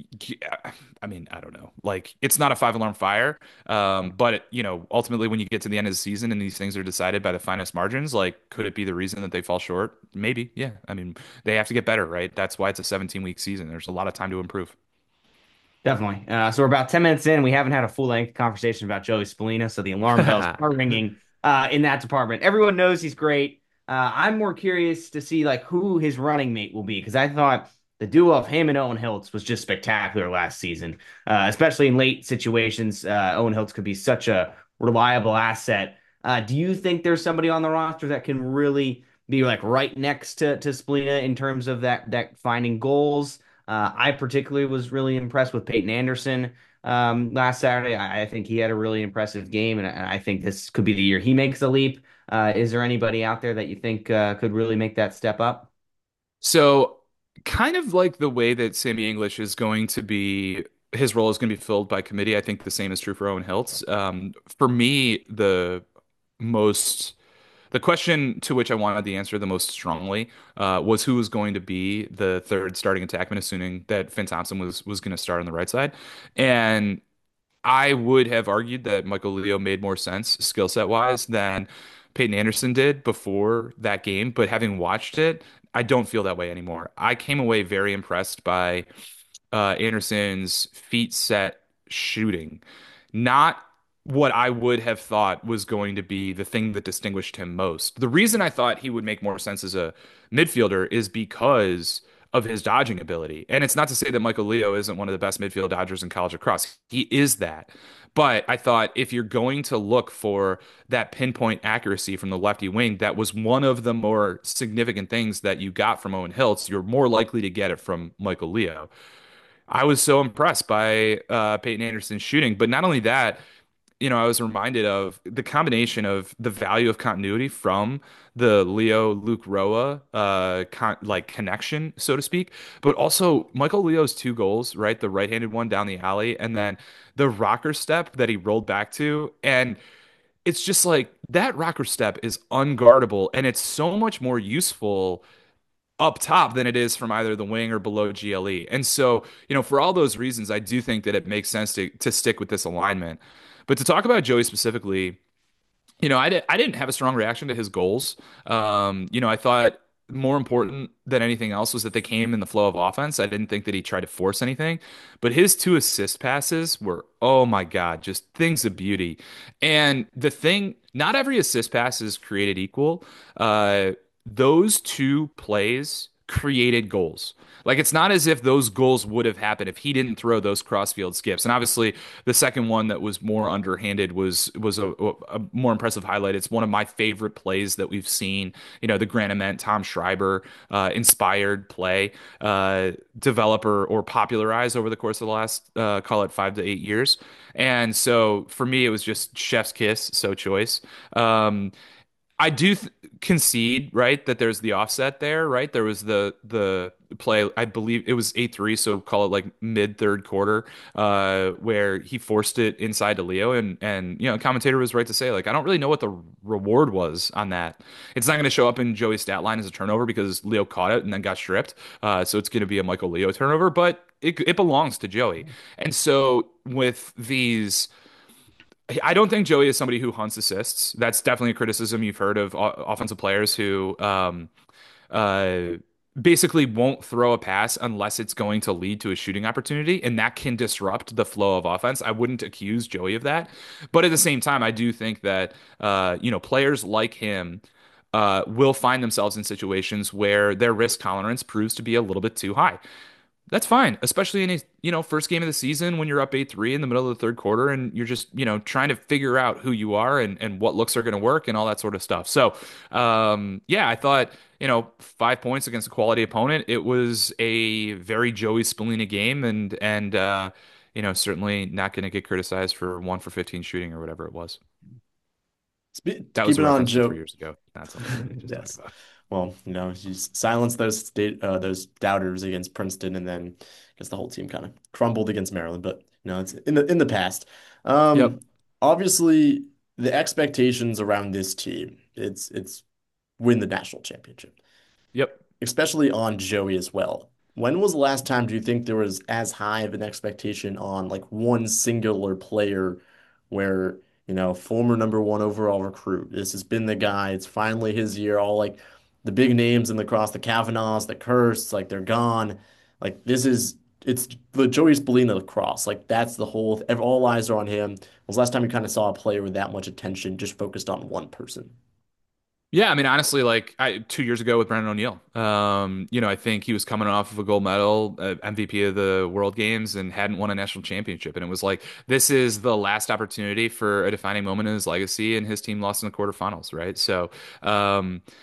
I mean, I don't know. Like, it's not a five alarm fire. Um, but it, you know, ultimately, when you get to the end of the season and these things are decided by the finest margins, like, could it be the reason that they fall short? Maybe. Yeah. I mean, they have to get better, right? That's why it's a seventeen week season. There's a lot of time to improve. Definitely. Uh, so we're about ten minutes in. We haven't had a full length conversation about Joey Spallina, so the alarm bells are ringing uh, in that department. Everyone knows he's great. Uh, I'm more curious to see like who his running mate will be because I thought the duo of him and Owen Hiltz was just spectacular last season, uh, especially in late situations. Uh, Owen Hiltz could be such a reliable asset. Uh, do you think there's somebody on the roster that can really be like right next to to Spallina in terms of that that finding goals? Uh, I particularly was really impressed with Peyton Anderson. um, last Saturday. I, I think he had a really impressive game, and I, I think this could be the year he makes a leap. Uh, is there anybody out there that you think uh, could really make that step up? So, kind of like the way that Sammy English is going to be, his role is going to be filled by committee. I think the same is true for Owen Hiltz. Um, for me, the most the question to which I wanted the answer the most strongly uh, was who was going to be the third starting attackman, assuming that Finn Thompson was was going to start on the right side, and I would have argued that Michael Leo made more sense skill set wise than Peyton Anderson did before that game. But having watched it, I don't feel that way anymore. I came away very impressed by uh, Anderson's feet set shooting. Not what I would have thought was going to be the thing that distinguished him most. The reason I thought he would make more sense as a midfielder is because of his dodging ability. And it's not to say that Michael Leo isn't one of the best midfield dodgers in college lacrosse. He is that. But I thought if you're going to look for that pinpoint accuracy from the lefty wing, that was one of the more significant things that you got from Owen Hiltz. You're more likely to get it from Michael Leo. I was so impressed by uh, Peyton Anderson's shooting. But not only that, you know, I was reminded of the combination of the value of continuity from the Leo Luke Roa uh con like connection, so to speak, but also Michael Leo's two goals, right? The right-handed one down the alley, and then the rocker step that he rolled back to. And it's just like that rocker step is unguardable, and it's so much more useful up top than it is from either the wing or below G L E. And so, you know, for all those reasons, I do think that it makes sense to to stick with this alignment. But to talk about Joey specifically, you know, I, did, I didn't have a strong reaction to his goals. Um, you know, I thought more important than anything else was that they came in the flow of offense. I didn't think that he tried to force anything, but his two assist passes were, oh my God, just things of beauty. And the thing, not every assist pass is created equal. Uh, those two plays created goals. Like it's not as if those goals would have happened if he didn't throw those crossfield skips. And obviously, the second one that was more underhanded was was a, a more impressive highlight. It's one of my favorite plays that we've seen. You know, the Granament Tom Schreiber uh, inspired play, uh, developer or popularized over the course of the last uh, call it five to eight years. And so for me, it was just chef's kiss, so choice. Um, I do th concede, right, that there's the offset there, right? There was the the play, I believe it was eight three, so call it like mid third quarter, uh, where he forced it inside to Leo, and and you know, commentator was right to say, like, I don't really know what the reward was on that. It's not going to show up in Joey's stat line as a turnover because Leo caught it and then got stripped, uh, so it's going to be a Michael Leo turnover, but it it belongs to Joey, and so with these. I don't think Joey is somebody who hunts assists. That's definitely a criticism you've heard of o- offensive players who um, uh, basically won't throw a pass unless it's going to lead to a shooting opportunity, and that can disrupt the flow of offense. I wouldn't accuse Joey of that, but at the same time, I do think that uh, you know, players like him uh, will find themselves in situations where their risk tolerance proves to be a little bit too high. That's fine, especially in a, you know, first game of the season when you're up eight three in the middle of the third quarter and you're just, you know, trying to figure out who you are and, and what looks are going to work and all that sort of stuff. So, um, yeah, I thought, you know, five points against a quality opponent. It was a very Joey Spallina game, and and uh, you know, certainly not going to get criticized for one for fifteen shooting or whatever it was. Spe- That was keep a it on reference from Joe. three years ago. Not something we just Yes. talked about. Well, you know, he's silenced those state uh, those doubters against Princeton, and then I guess the whole team kind of crumbled against Maryland. But you know, it's in the in the past. Um, Yep. Obviously, the expectations around this team, it's it's win the national championship, Yep. especially on Joey as well. When was the last time do you think there was as high of an expectation on like one singular player where, you know, former number one overall recruit, this has been the guy, it's finally his year, all like the big names in the cross, the Kavanaughs, the Kurst, like they're gone. Like this is it's the Joey Spallina lacrosse. Like that's the whole all eyes are on him. When was the last time you kind of saw a player with that much attention just focused on one person? Yeah, I mean, honestly, like I, two years ago with Brandon O'Neill, um, you know, I think he was coming off of a gold medal, uh, M V P of the World Games, and hadn't won a national championship. And it was like, this is the last opportunity for a defining moment in his legacy, and his team lost in the quarterfinals, right? So, um,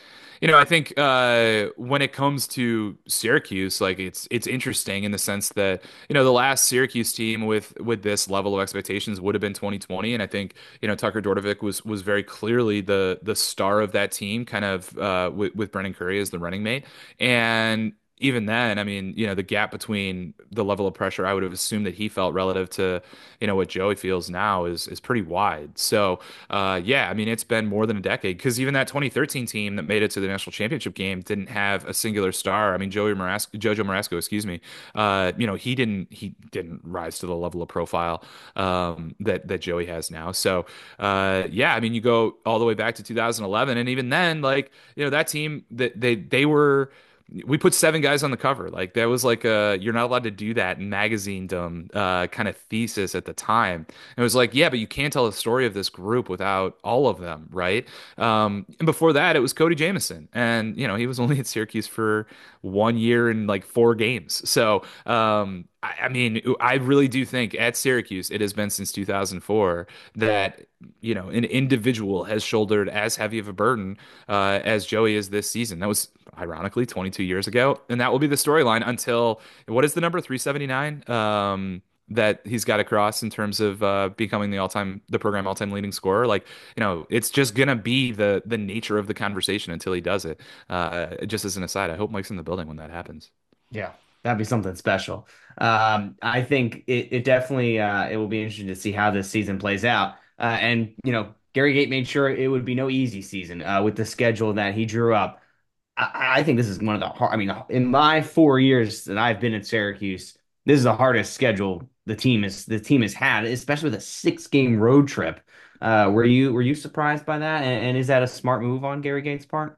you know, I think uh, when it comes to Syracuse, like it's it's interesting in the sense that you know the last Syracuse team with with this level of expectations would have been twenty twenty, and I think you know Tucker Dordevic was was very clearly the the star of that team, kind of uh, with with Brendan Curry as the running mate, and even then, I mean, you know, the gap between the level of pressure I would have assumed that he felt relative to, you know, what Joey feels now is is pretty wide. So, uh, yeah, I mean, it's been more than a decade because even that twenty thirteen team that made it to the national championship game didn't have a singular star. I mean, Joey Marasco, Jojo Marasco, excuse me. Uh, you know, he didn't he didn't rise to the level of profile um, that that Joey has now. So, uh, yeah, I mean, you go all the way back to two thousand eleven, and even then, like, you know, that team that they they were we put seven guys on the cover. Like that was like a you're not allowed to do that in magazine-dom uh, kind of thesis at the time. And it was like, yeah, but you can't tell the story of this group without all of them, right? Um, and before that, it was Cody Jamison, and you know he was only at Syracuse for one year and like four games. So um, I, I mean, I really do think at Syracuse it has been since two thousand four that you know an individual has shouldered as heavy of a burden uh, as Joey is this season. That was ironically twenty-two years ago, and that will be the storyline until what is the number three seventy-nine um, that he's got across in terms of uh, becoming the all-time the program all-time leading scorer. Like you know, it's just gonna be the the nature of the conversation until he does it. Uh, just as an aside, I hope Mike's in the building when that happens. Yeah, that'd be something special. Um, I think it, it definitely uh, it will be interesting to see how this season plays out. Uh, and you know, Gary Gait made sure it would be no easy season uh, with the schedule that he drew up. I, I think this is one of the hard. I mean, in my four years that I've been at Syracuse, this is the hardest schedule the team is the team has had, especially with a six game road trip. Uh, were you were you surprised by that? And, and is that a smart move on Gary Gates' part?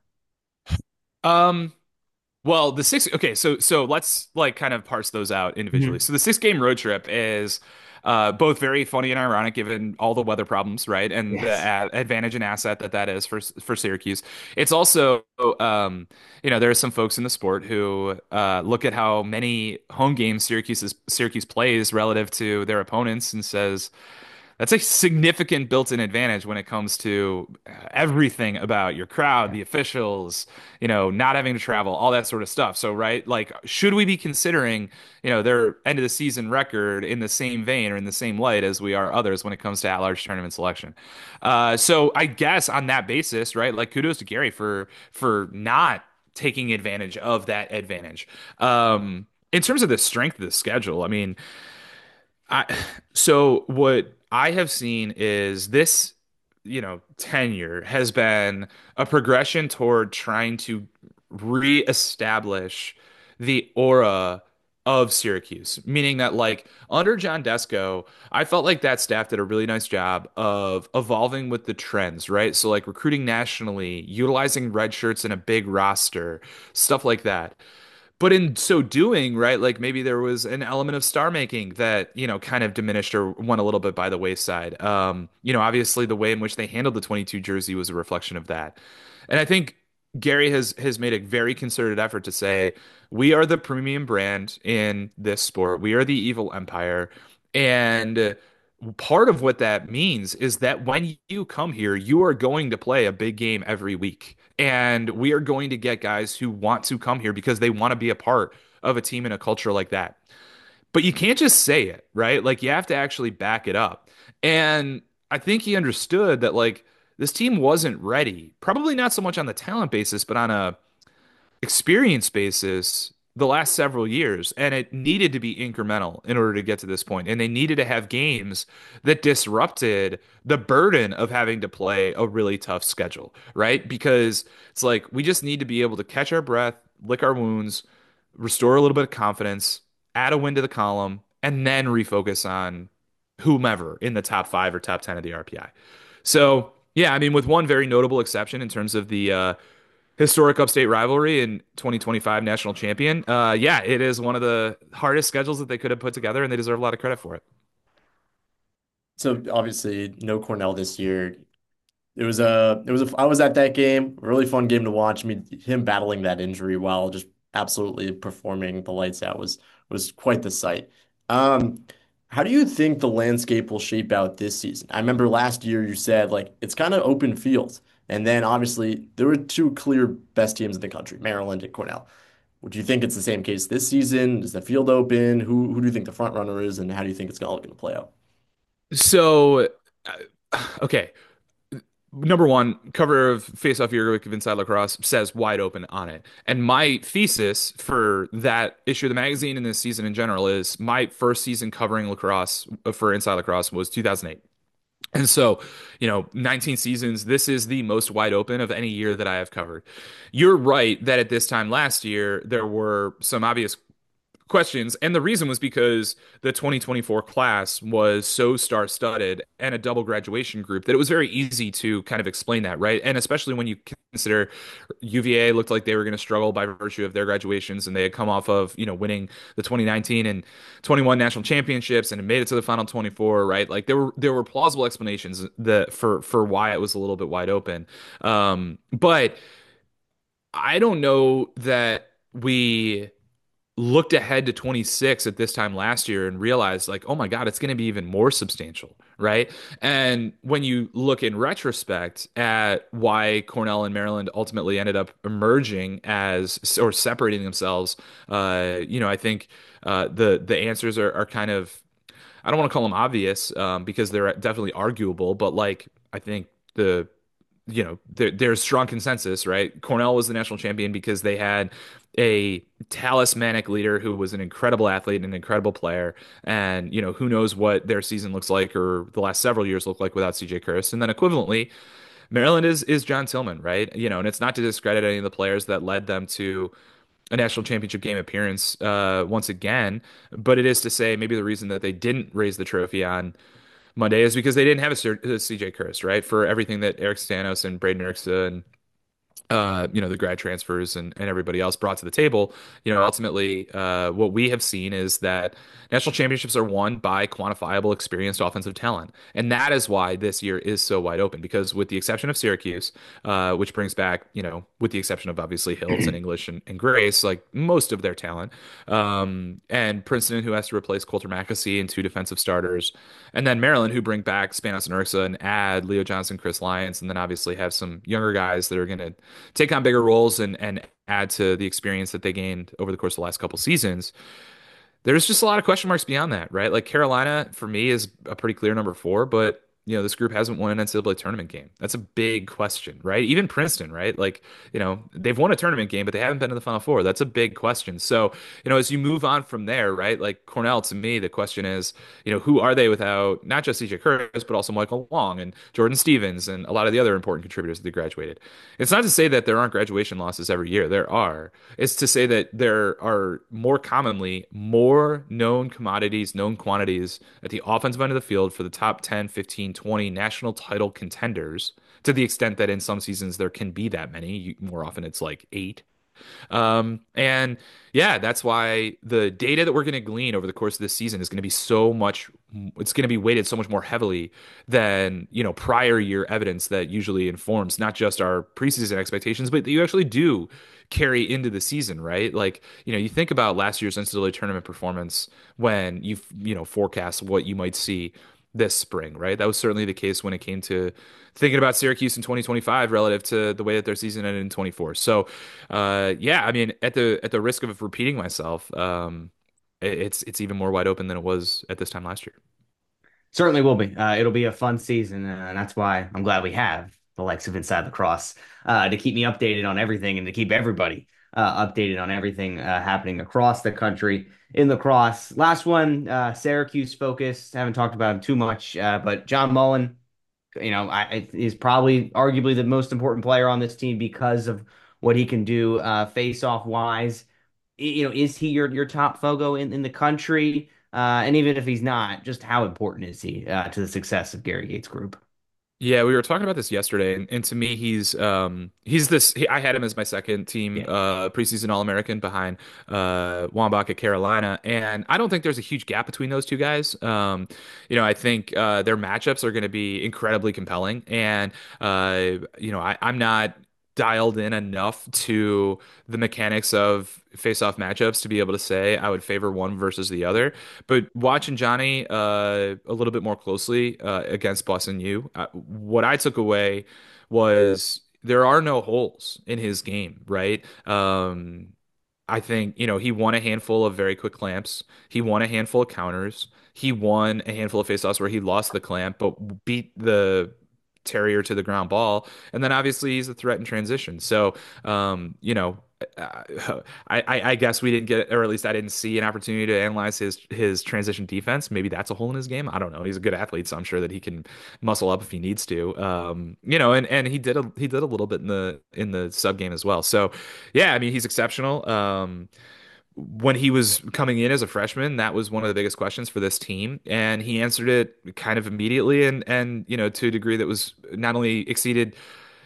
Um, Well, the six, okay, so so let's like kind of parse those out individually. Mhm. So the six game road trip is uh, both very funny and ironic given all the weather problems, right? And the Yes. a advantage and asset that that is for for Syracuse. It's also, um, you know, there are some folks in the sport who uh, look at how many home games Syracuse Syracuse plays relative to their opponents and says, that's a significant built-in advantage when it comes to uh, everything about your crowd, the officials, you know, not having to travel, all that sort of stuff. So, right, like, should we be considering, you know, their end of the season record in the same vein or in the same light as we are others when it comes to at-large tournament selection? Uh, so, I guess on that basis, right, like, kudos to Gary for for not taking advantage of that advantage. Um, in terms of the strength of the schedule, I mean. I so what I have seen is this, you know, tenure has been a progression toward trying to reestablish the aura of Syracuse, meaning that like under John Desko, I felt like that staff did a really nice job of evolving with the trends, right? So like recruiting nationally, utilizing red shirts in a big roster, stuff like that. But in so doing, right, like maybe there was an element of star making that, you know, kind of diminished or went a little bit by the wayside. Um, you know, obviously the way in which they handled the twenty-two jersey was a reflection of that. And I think Gary has has made a very concerted effort to say, we are the premium brand in this sport. We are the evil empire. And part of what that means is that when you come here, you are going to play a big game every week. And we are going to get guys who want to come here because they want to be a part of a team and a culture like that. But you can't just say it, right? Like you have to actually back it up. And I think he understood that like this team wasn't ready, probably not so much on the talent basis, but on a experience basis the last several years, and it needed to be incremental in order to get to this point. And they needed to have games that disrupted the burden of having to play a really tough schedule, right? Because it's like we just need to be able to catch our breath, lick our wounds, restore a little bit of confidence, add a win to the column, and then refocus on whomever in the top five or top ten of the R P I. So, yeah, I mean, with one very notable exception in terms of the uh, historic upstate rivalry and twenty twenty-five national champion. Uh, yeah, it is one of the hardest schedules that they could have put together, and they deserve a lot of credit for it. So obviously, no Cornell this year. It was a, it was a, I was at that game, a really fun game to watch. I mean, him battling that injury while just absolutely performing the lights out was was quite the sight. Um, how do you think the landscape will shape out this season? I remember last year you said like it's kind of open field. And then obviously there were two clear best teams in the country, Maryland and Cornell. Would you think it's the same case this season? Is the field open? Who who do you think the front runner is, and how do you think it's all going to play out? So, uh, okay. Number one, cover of Face Off Your Week of Inside Lacrosse says wide open on it. And my thesis for that issue of the magazine and this season in general is my first season covering lacrosse uh, for Inside Lacrosse was two thousand eight. And so, you know, nineteen seasons, this is the most wide open of any year that I have covered. You're right that at this time last year, there were some obvious questions. And the reason was because the twenty twenty-four class was so star-studded and a double graduation group that it was very easy to kind of explain that, right? And especially when you consider U V A looked like they were going to struggle by virtue of their graduations, and they had come off of, you know, winning the twenty nineteen and twenty-one national championships and had made it to the final twenty-four, right? Like there were there were plausible explanations that for for why it was a little bit wide open. Um, but I don't know that we looked ahead to twenty-six at this time last year and realized like, oh my God, it's going to be even more substantial, right? And when you look in retrospect at why Cornell and Maryland ultimately ended up emerging as or separating themselves, uh, you know, I think uh, the the answers are, are kind of, I don't want to call them obvious um, because they're definitely arguable, but like I think the you know, there, there's strong consensus, right? Cornell was the national champion because they had a talismanic leader who was an incredible athlete and an incredible player. And, you know, who knows what their season looks like or the last several years look like without C J Kurtis. And then equivalently, Maryland is is John Tillman, right? You know, and it's not to discredit any of the players that led them to a national championship game appearance uh, once again, but it is to say maybe the reason that they didn't raise the trophy on Monday is because they didn't have a, C J Kurtis, right? For everything that Eric Stanos and Braden Eriksa and uh, you know, the grad transfers and, and everybody else brought to the table, you know, ultimately, uh, what we have seen is that national championships are won by quantifiable, experienced offensive talent. And that is why this year is so wide open, because with the exception of Syracuse, uh, which brings back, you know, with the exception of obviously Hills and English and, and Grace, like most of their talent, um, and Princeton, who has to replace Coulter McAsee and two defensive starters, and then Maryland, who bring back Spanos and Ursa and add Leo Johnson, Chris Lyons, and then obviously have some younger guys that are going to take on bigger roles and and add to the experience that they gained over the course of the last couple seasons. There's just a lot of question marks beyond that, right? Like Carolina for me is a pretty clear number four, but you know, this group hasn't won an N C double A tournament game. That's a big question, right? Even Princeton, right? Like, you know, they've won a tournament game, but they haven't been to the Final Four. That's a big question. So, you know, as you move on from there, right? Like Cornell, to me, the question is, you know, who are they without not just C J Kurtis, but also Michael Long and Jordan Stevens and a lot of the other important contributors that they graduated. It's not to say that there aren't graduation losses every year. There are. It's to say that there are more commonly more known commodities, known quantities at the offensive end of the field for the top ten, fifteen, twenty national title contenders, to the extent that in some seasons there can be that many. More often it's like eight. Um, and yeah, that's why the data that we're going to glean over the course of this season is going to be so much, it's going to be weighted so much more heavily than, you know, prior year evidence that usually informs not just our preseason expectations, but that you actually do carry into the season, right? Like, you know, you think about last year's N C double A tournament performance when you, you know, forecast what you might see this spring, right? That was certainly the case when it came to thinking about Syracuse in twenty twenty-five relative to the way that their season ended in twenty-four. So, uh, yeah, I mean, at the at the risk of repeating myself, um, it- it's it's even more wide open than it was at this time last year. Certainly will be. Uh, it'll be a fun season, uh, and that's why I'm glad we have the likes of Inside Lacrosse uh, to keep me updated on everything and to keep everybody uh, updated on everything uh, happening across the country in lacrosse. Last one, uh, Syracuse focused. Haven't talked about him too much, uh, but John Mullen, you know, I, is probably arguably the most important player on this team because of what he can do uh, face-off wise. You know, is he your your top Fogo in, in the country? Uh, and even if he's not, just how important is he uh, to the success of Gary Gates' group? Yeah, we were talking about this yesterday, and, and to me, he's um he's this. He, I had him as my second team Yeah. uh preseason All American behind uh Wambach at Carolina, and I don't think there's a huge gap between those two guys. Um, you know, I think uh, their matchups are going to be incredibly compelling, and uh, you know, I, I'm not dialed in enough to the mechanics of face-off matchups to be able to say I would favor one versus the other. But watching Johnny uh, a little bit more closely uh, against Bus and U, uh, what I took away was there are no holes in his game, right? Um, I think, you know, he won a handful of very quick clamps. He won a handful of counters. He won a handful of faceoffs where he lost the clamp, but beat the Terrier to the ground ball. And then obviously he's a threat in transition. So, um, you know, uh, I, I, I guess we didn't get, or at least I didn't see an opportunity to analyze his his transition defense. Maybe that's a hole in his game. I don't know. He's a good athlete, so I'm sure that he can muscle up if he needs to. Um, you know, and and he did a he did a little bit in the in the sub game as well. So, yeah, I mean, he's exceptional. Um, when he was coming in as a freshman, that was one of the biggest questions for this team, and he answered it kind of immediately, and and you know, to a degree that was not only exceeded.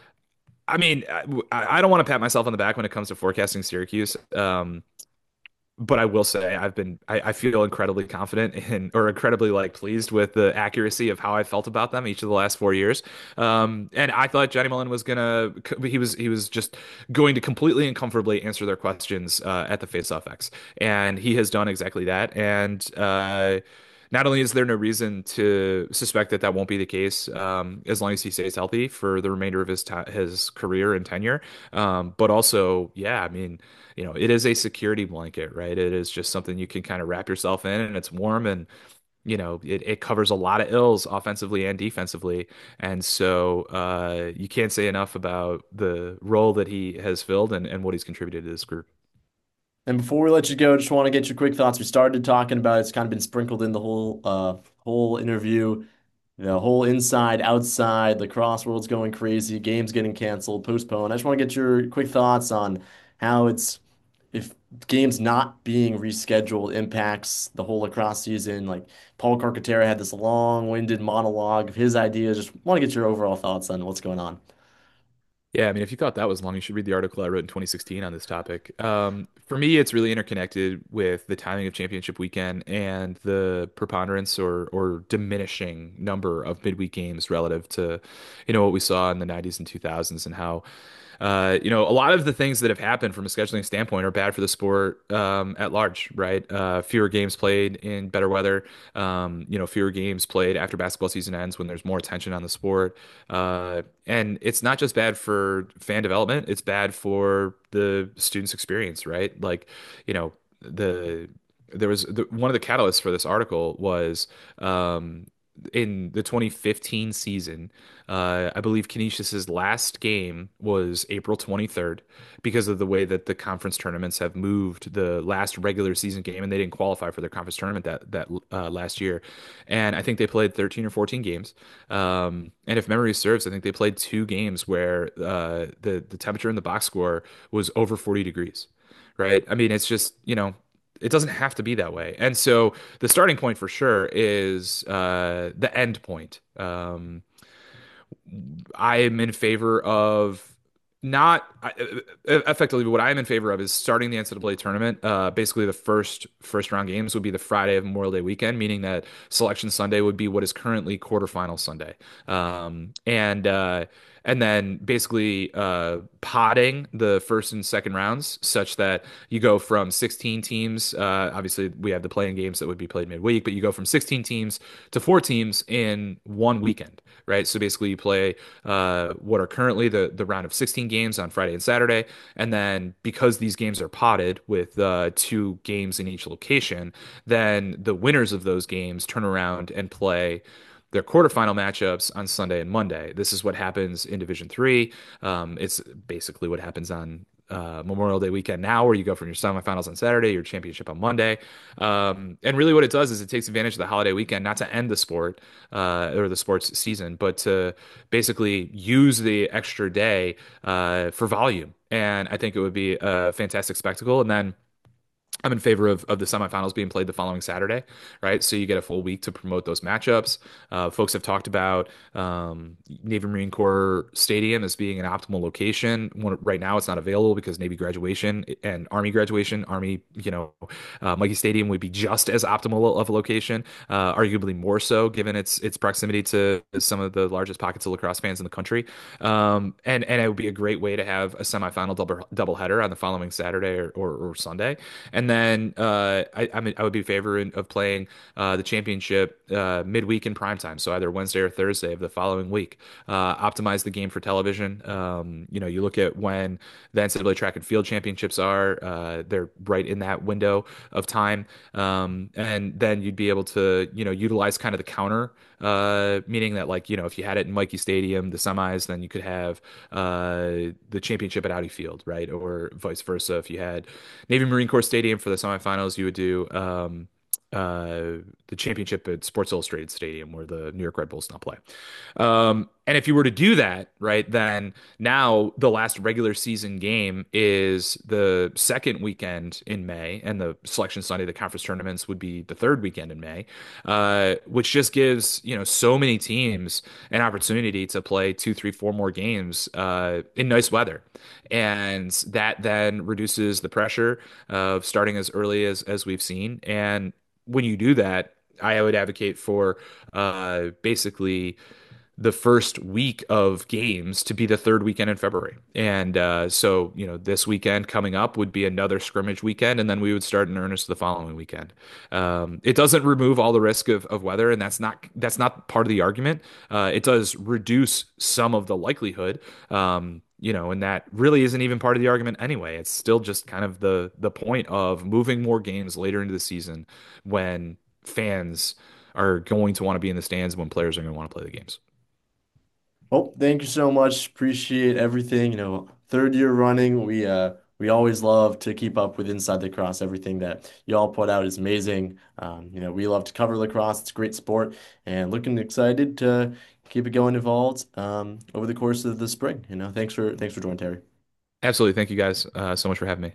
I mean, I, I don't want to pat myself on the back when it comes to forecasting Syracuse. Um, but I will say I've been I, I feel incredibly confident in or incredibly like pleased with the accuracy of how I felt about them each of the last four years. Um, and I thought Johnny Mullen was gonna he was he was just going to completely and comfortably answer their questions uh, at the Face-Off X, and he has done exactly that. And uh, not only is there no reason to suspect that that won't be the case um, as long as he stays healthy for the remainder of his ti his career and tenure, um, but also, yeah, I mean, you know, it is a security blanket, right? It is just something you can kind of wrap yourself in, and it's warm, and you know, it, it covers a lot of ills offensively and defensively. And so uh, you can't say enough about the role that he has filled and, and what he's contributed to this group. And before we let you go, just want to get your quick thoughts. We started talking about it. It's kind of been sprinkled in the whole uh whole interview. The whole inside, outside, the crossworld's going crazy, games getting canceled, postponed. I just want to get your quick thoughts on how it's if games not being rescheduled impacts the whole lacrosse season. Like Paul Carcaterra had this long-winded monologue of his ideas. Just want to get your overall thoughts on what's going on. Yeah, I mean, if you thought that was long, you should read the article I wrote in twenty sixteen on this topic. Um, for me, it's really interconnected with the timing of championship weekend and the preponderance or or diminishing number of midweek games relative to, you know, what we saw in the nineties and two thousands and how uh, you know, a lot of the things that have happened from a scheduling standpoint are bad for the sport um, at large, right? Uh, fewer games played in better weather, um, you know, fewer games played after basketball season ends when there's more attention on the sport. Uh, and it's not just bad for fan development, it's bad for the student's experience, right? Like, you know, the there was the, one of the catalysts for this article was um, in the twenty fifteen season. Uh, I believe Canisius's last game was April twenty-third because of the way that the conference tournaments have moved the last regular season game, and they didn't qualify for their conference tournament that that uh, last year. And I think they played thirteen or fourteen games. Um, and if memory serves, I think they played two games where uh, the the temperature in the box score was over forty degrees, right? I mean, it's just, you know, it doesn't have to be that way. And so the starting point for sure is uh, the end point. Um, I am in favor of not I- effectively what I am in favor of is starting the N C double A tournament. Uh, basically, the first first round games would be the Friday of Memorial Day weekend, meaning that Selection Sunday would be what is currently quarterfinal Sunday, um, and uh, and then basically uh, potting the first and second rounds such that you go from sixteen teams. Uh, obviously, we have the playing games that would be played midweek, but you go from sixteen teams to four teams in one weekend, right? So basically, you play uh, what are currently the the round of sixteen games on Friday and Saturday, and then because these games are potted with uh, two games in each location, then the winners of those games turn around and play their quarterfinal matchups on Sunday and Monday. This is what happens in Division Three. Um, it's basically what happens on uh, Memorial Day weekend now, where you go from your semifinals on Saturday, your championship on Monday. Um, and really what it does is it takes advantage of the holiday weekend, not to end the sport uh, or the sports season, but to basically use the extra day uh, for volume. And I think it would be a fantastic spectacle. And then I'm in favor of, of the semifinals being played the following Saturday, right? So you get a full week to promote those matchups. Uh, folks have talked about um, Navy Marine Corps Stadium as being an optimal location. One, right now, it's not available because Navy graduation and Army graduation. Army, you know, uh, Mikey Stadium would be just as optimal of a location, uh, arguably more so, given its its proximity to some of the largest pockets of lacrosse fans in the country. Um, and and it would be a great way to have a semifinal double doubleheader on the following Saturday or, or, or Sunday. And and then uh, I I, mean, I would be in favor of playing uh, the championship uh, midweek in primetime, so either Wednesday or Thursday of the following week. Uh, optimize the game for television. Um, you know, you look at when the N C double A track and field championships are; uh, they're right in that window of time, um, and then you'd be able to you know utilize kind of the counter. Uh, meaning that like, you know, if you had it in Mikey Stadium, the semis, then you could have uh, the championship at Audi Field, right? Or vice versa. If you had Navy Marine Corps Stadium for the semifinals, you would do um, uh, the championship at Sports Illustrated Stadium where the New York Red Bulls now play. Um, and if you were to do that, right, then now the last regular season game is the second weekend in May, and the Selection Sunday, the conference tournaments, would be the third weekend in May, uh, which just gives, you know, so many teams an opportunity to play two, three, four more games uh, in nice weather. And that then reduces the pressure of starting as early as, as we've seen. And when you do that, I would advocate for uh, basically the first week of games to be the third weekend in February. And uh, so, you know, this weekend coming up would be another scrimmage weekend, and then we would start in earnest the following weekend. Um, it doesn't remove all the risk of, of weather, and that's not that's not part of the argument. Uh, it does reduce some of the likelihood, um, you know, and that really isn't even part of the argument anyway. It's still just kind of the the point of moving more games later into the season when fans are going to want to be in the stands, when players are going to want to play the games. Well, thank you so much. Appreciate everything. You know, third year running, we uh we always love to keep up with Inside Lacrosse. Everything that y'all put out is amazing. Um, you know, we love to cover lacrosse. It's a great sport, and looking excited to keep it going involved um over the course of the spring. You know, thanks for thanks for joining, Terry. Absolutely. Thank you guys uh, so much for having me.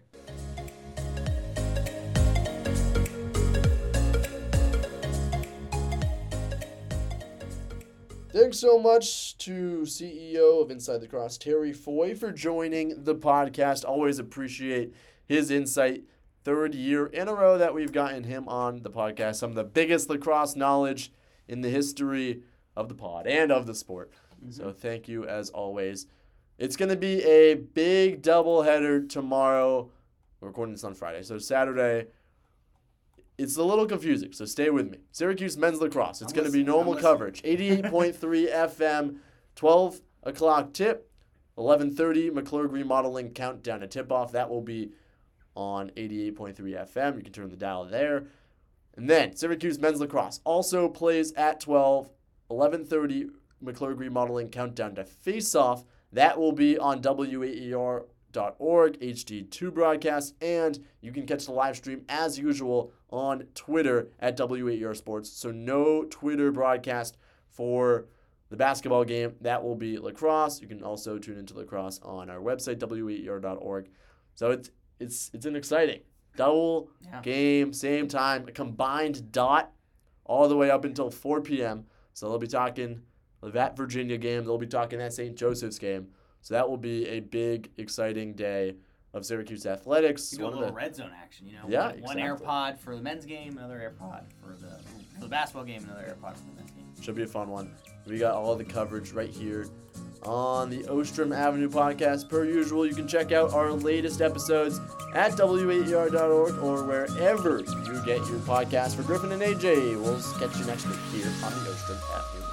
Thanks so much to C E O of Inside Lacrosse, Terry Foy, for joining the podcast. Always appreciate his insight. Third year in a row that we've gotten him on the podcast. Some of the biggest lacrosse knowledge in the history of the pod and of the sport. Mm-hmm. So thank you as always. It's going to be a big doubleheader tomorrow. We're recording this on Friday. So Saturday, it's a little confusing, so stay with me. Syracuse men's lacrosse. It's going to be normal coverage. eighty-eight point three F M, twelve o'clock tip, eleven thirty McClure Remodeling countdown to tip-off. That will be on eighty-eight point three F M. You can turn the dial there. And then Syracuse men's lacrosse also plays at twelve, eleven thirty McClure Remodeling countdown to face-off. That will be on W A E R dot org, H D two broadcast, and you can catch the live stream as usual on Twitter at W A E R Sports. So no Twitter broadcast for the basketball game. That will be lacrosse. You can also tune into lacrosse on our website, W A E R dot org. So it's it's it's an exciting double yeah. game, same time, a combined dot all the way up until four p.m. So they'll be talking that Virginia game. They'll be talking that Saint Joseph's game. So that will be a big, exciting day of Syracuse athletics. You go a little the, red zone action, you know. Yeah, one, exactly. One AirPod for the men's game, another AirPod for the for the basketball game, another AirPod for the men's game. Should be a fun one. We got all the coverage right here on the Ostrom Avenue podcast. Per usual, you can check out our latest episodes at W A E R dot org or wherever you get your podcast. For Griffin and A J, we'll catch you next week here on the Ostrom Avenue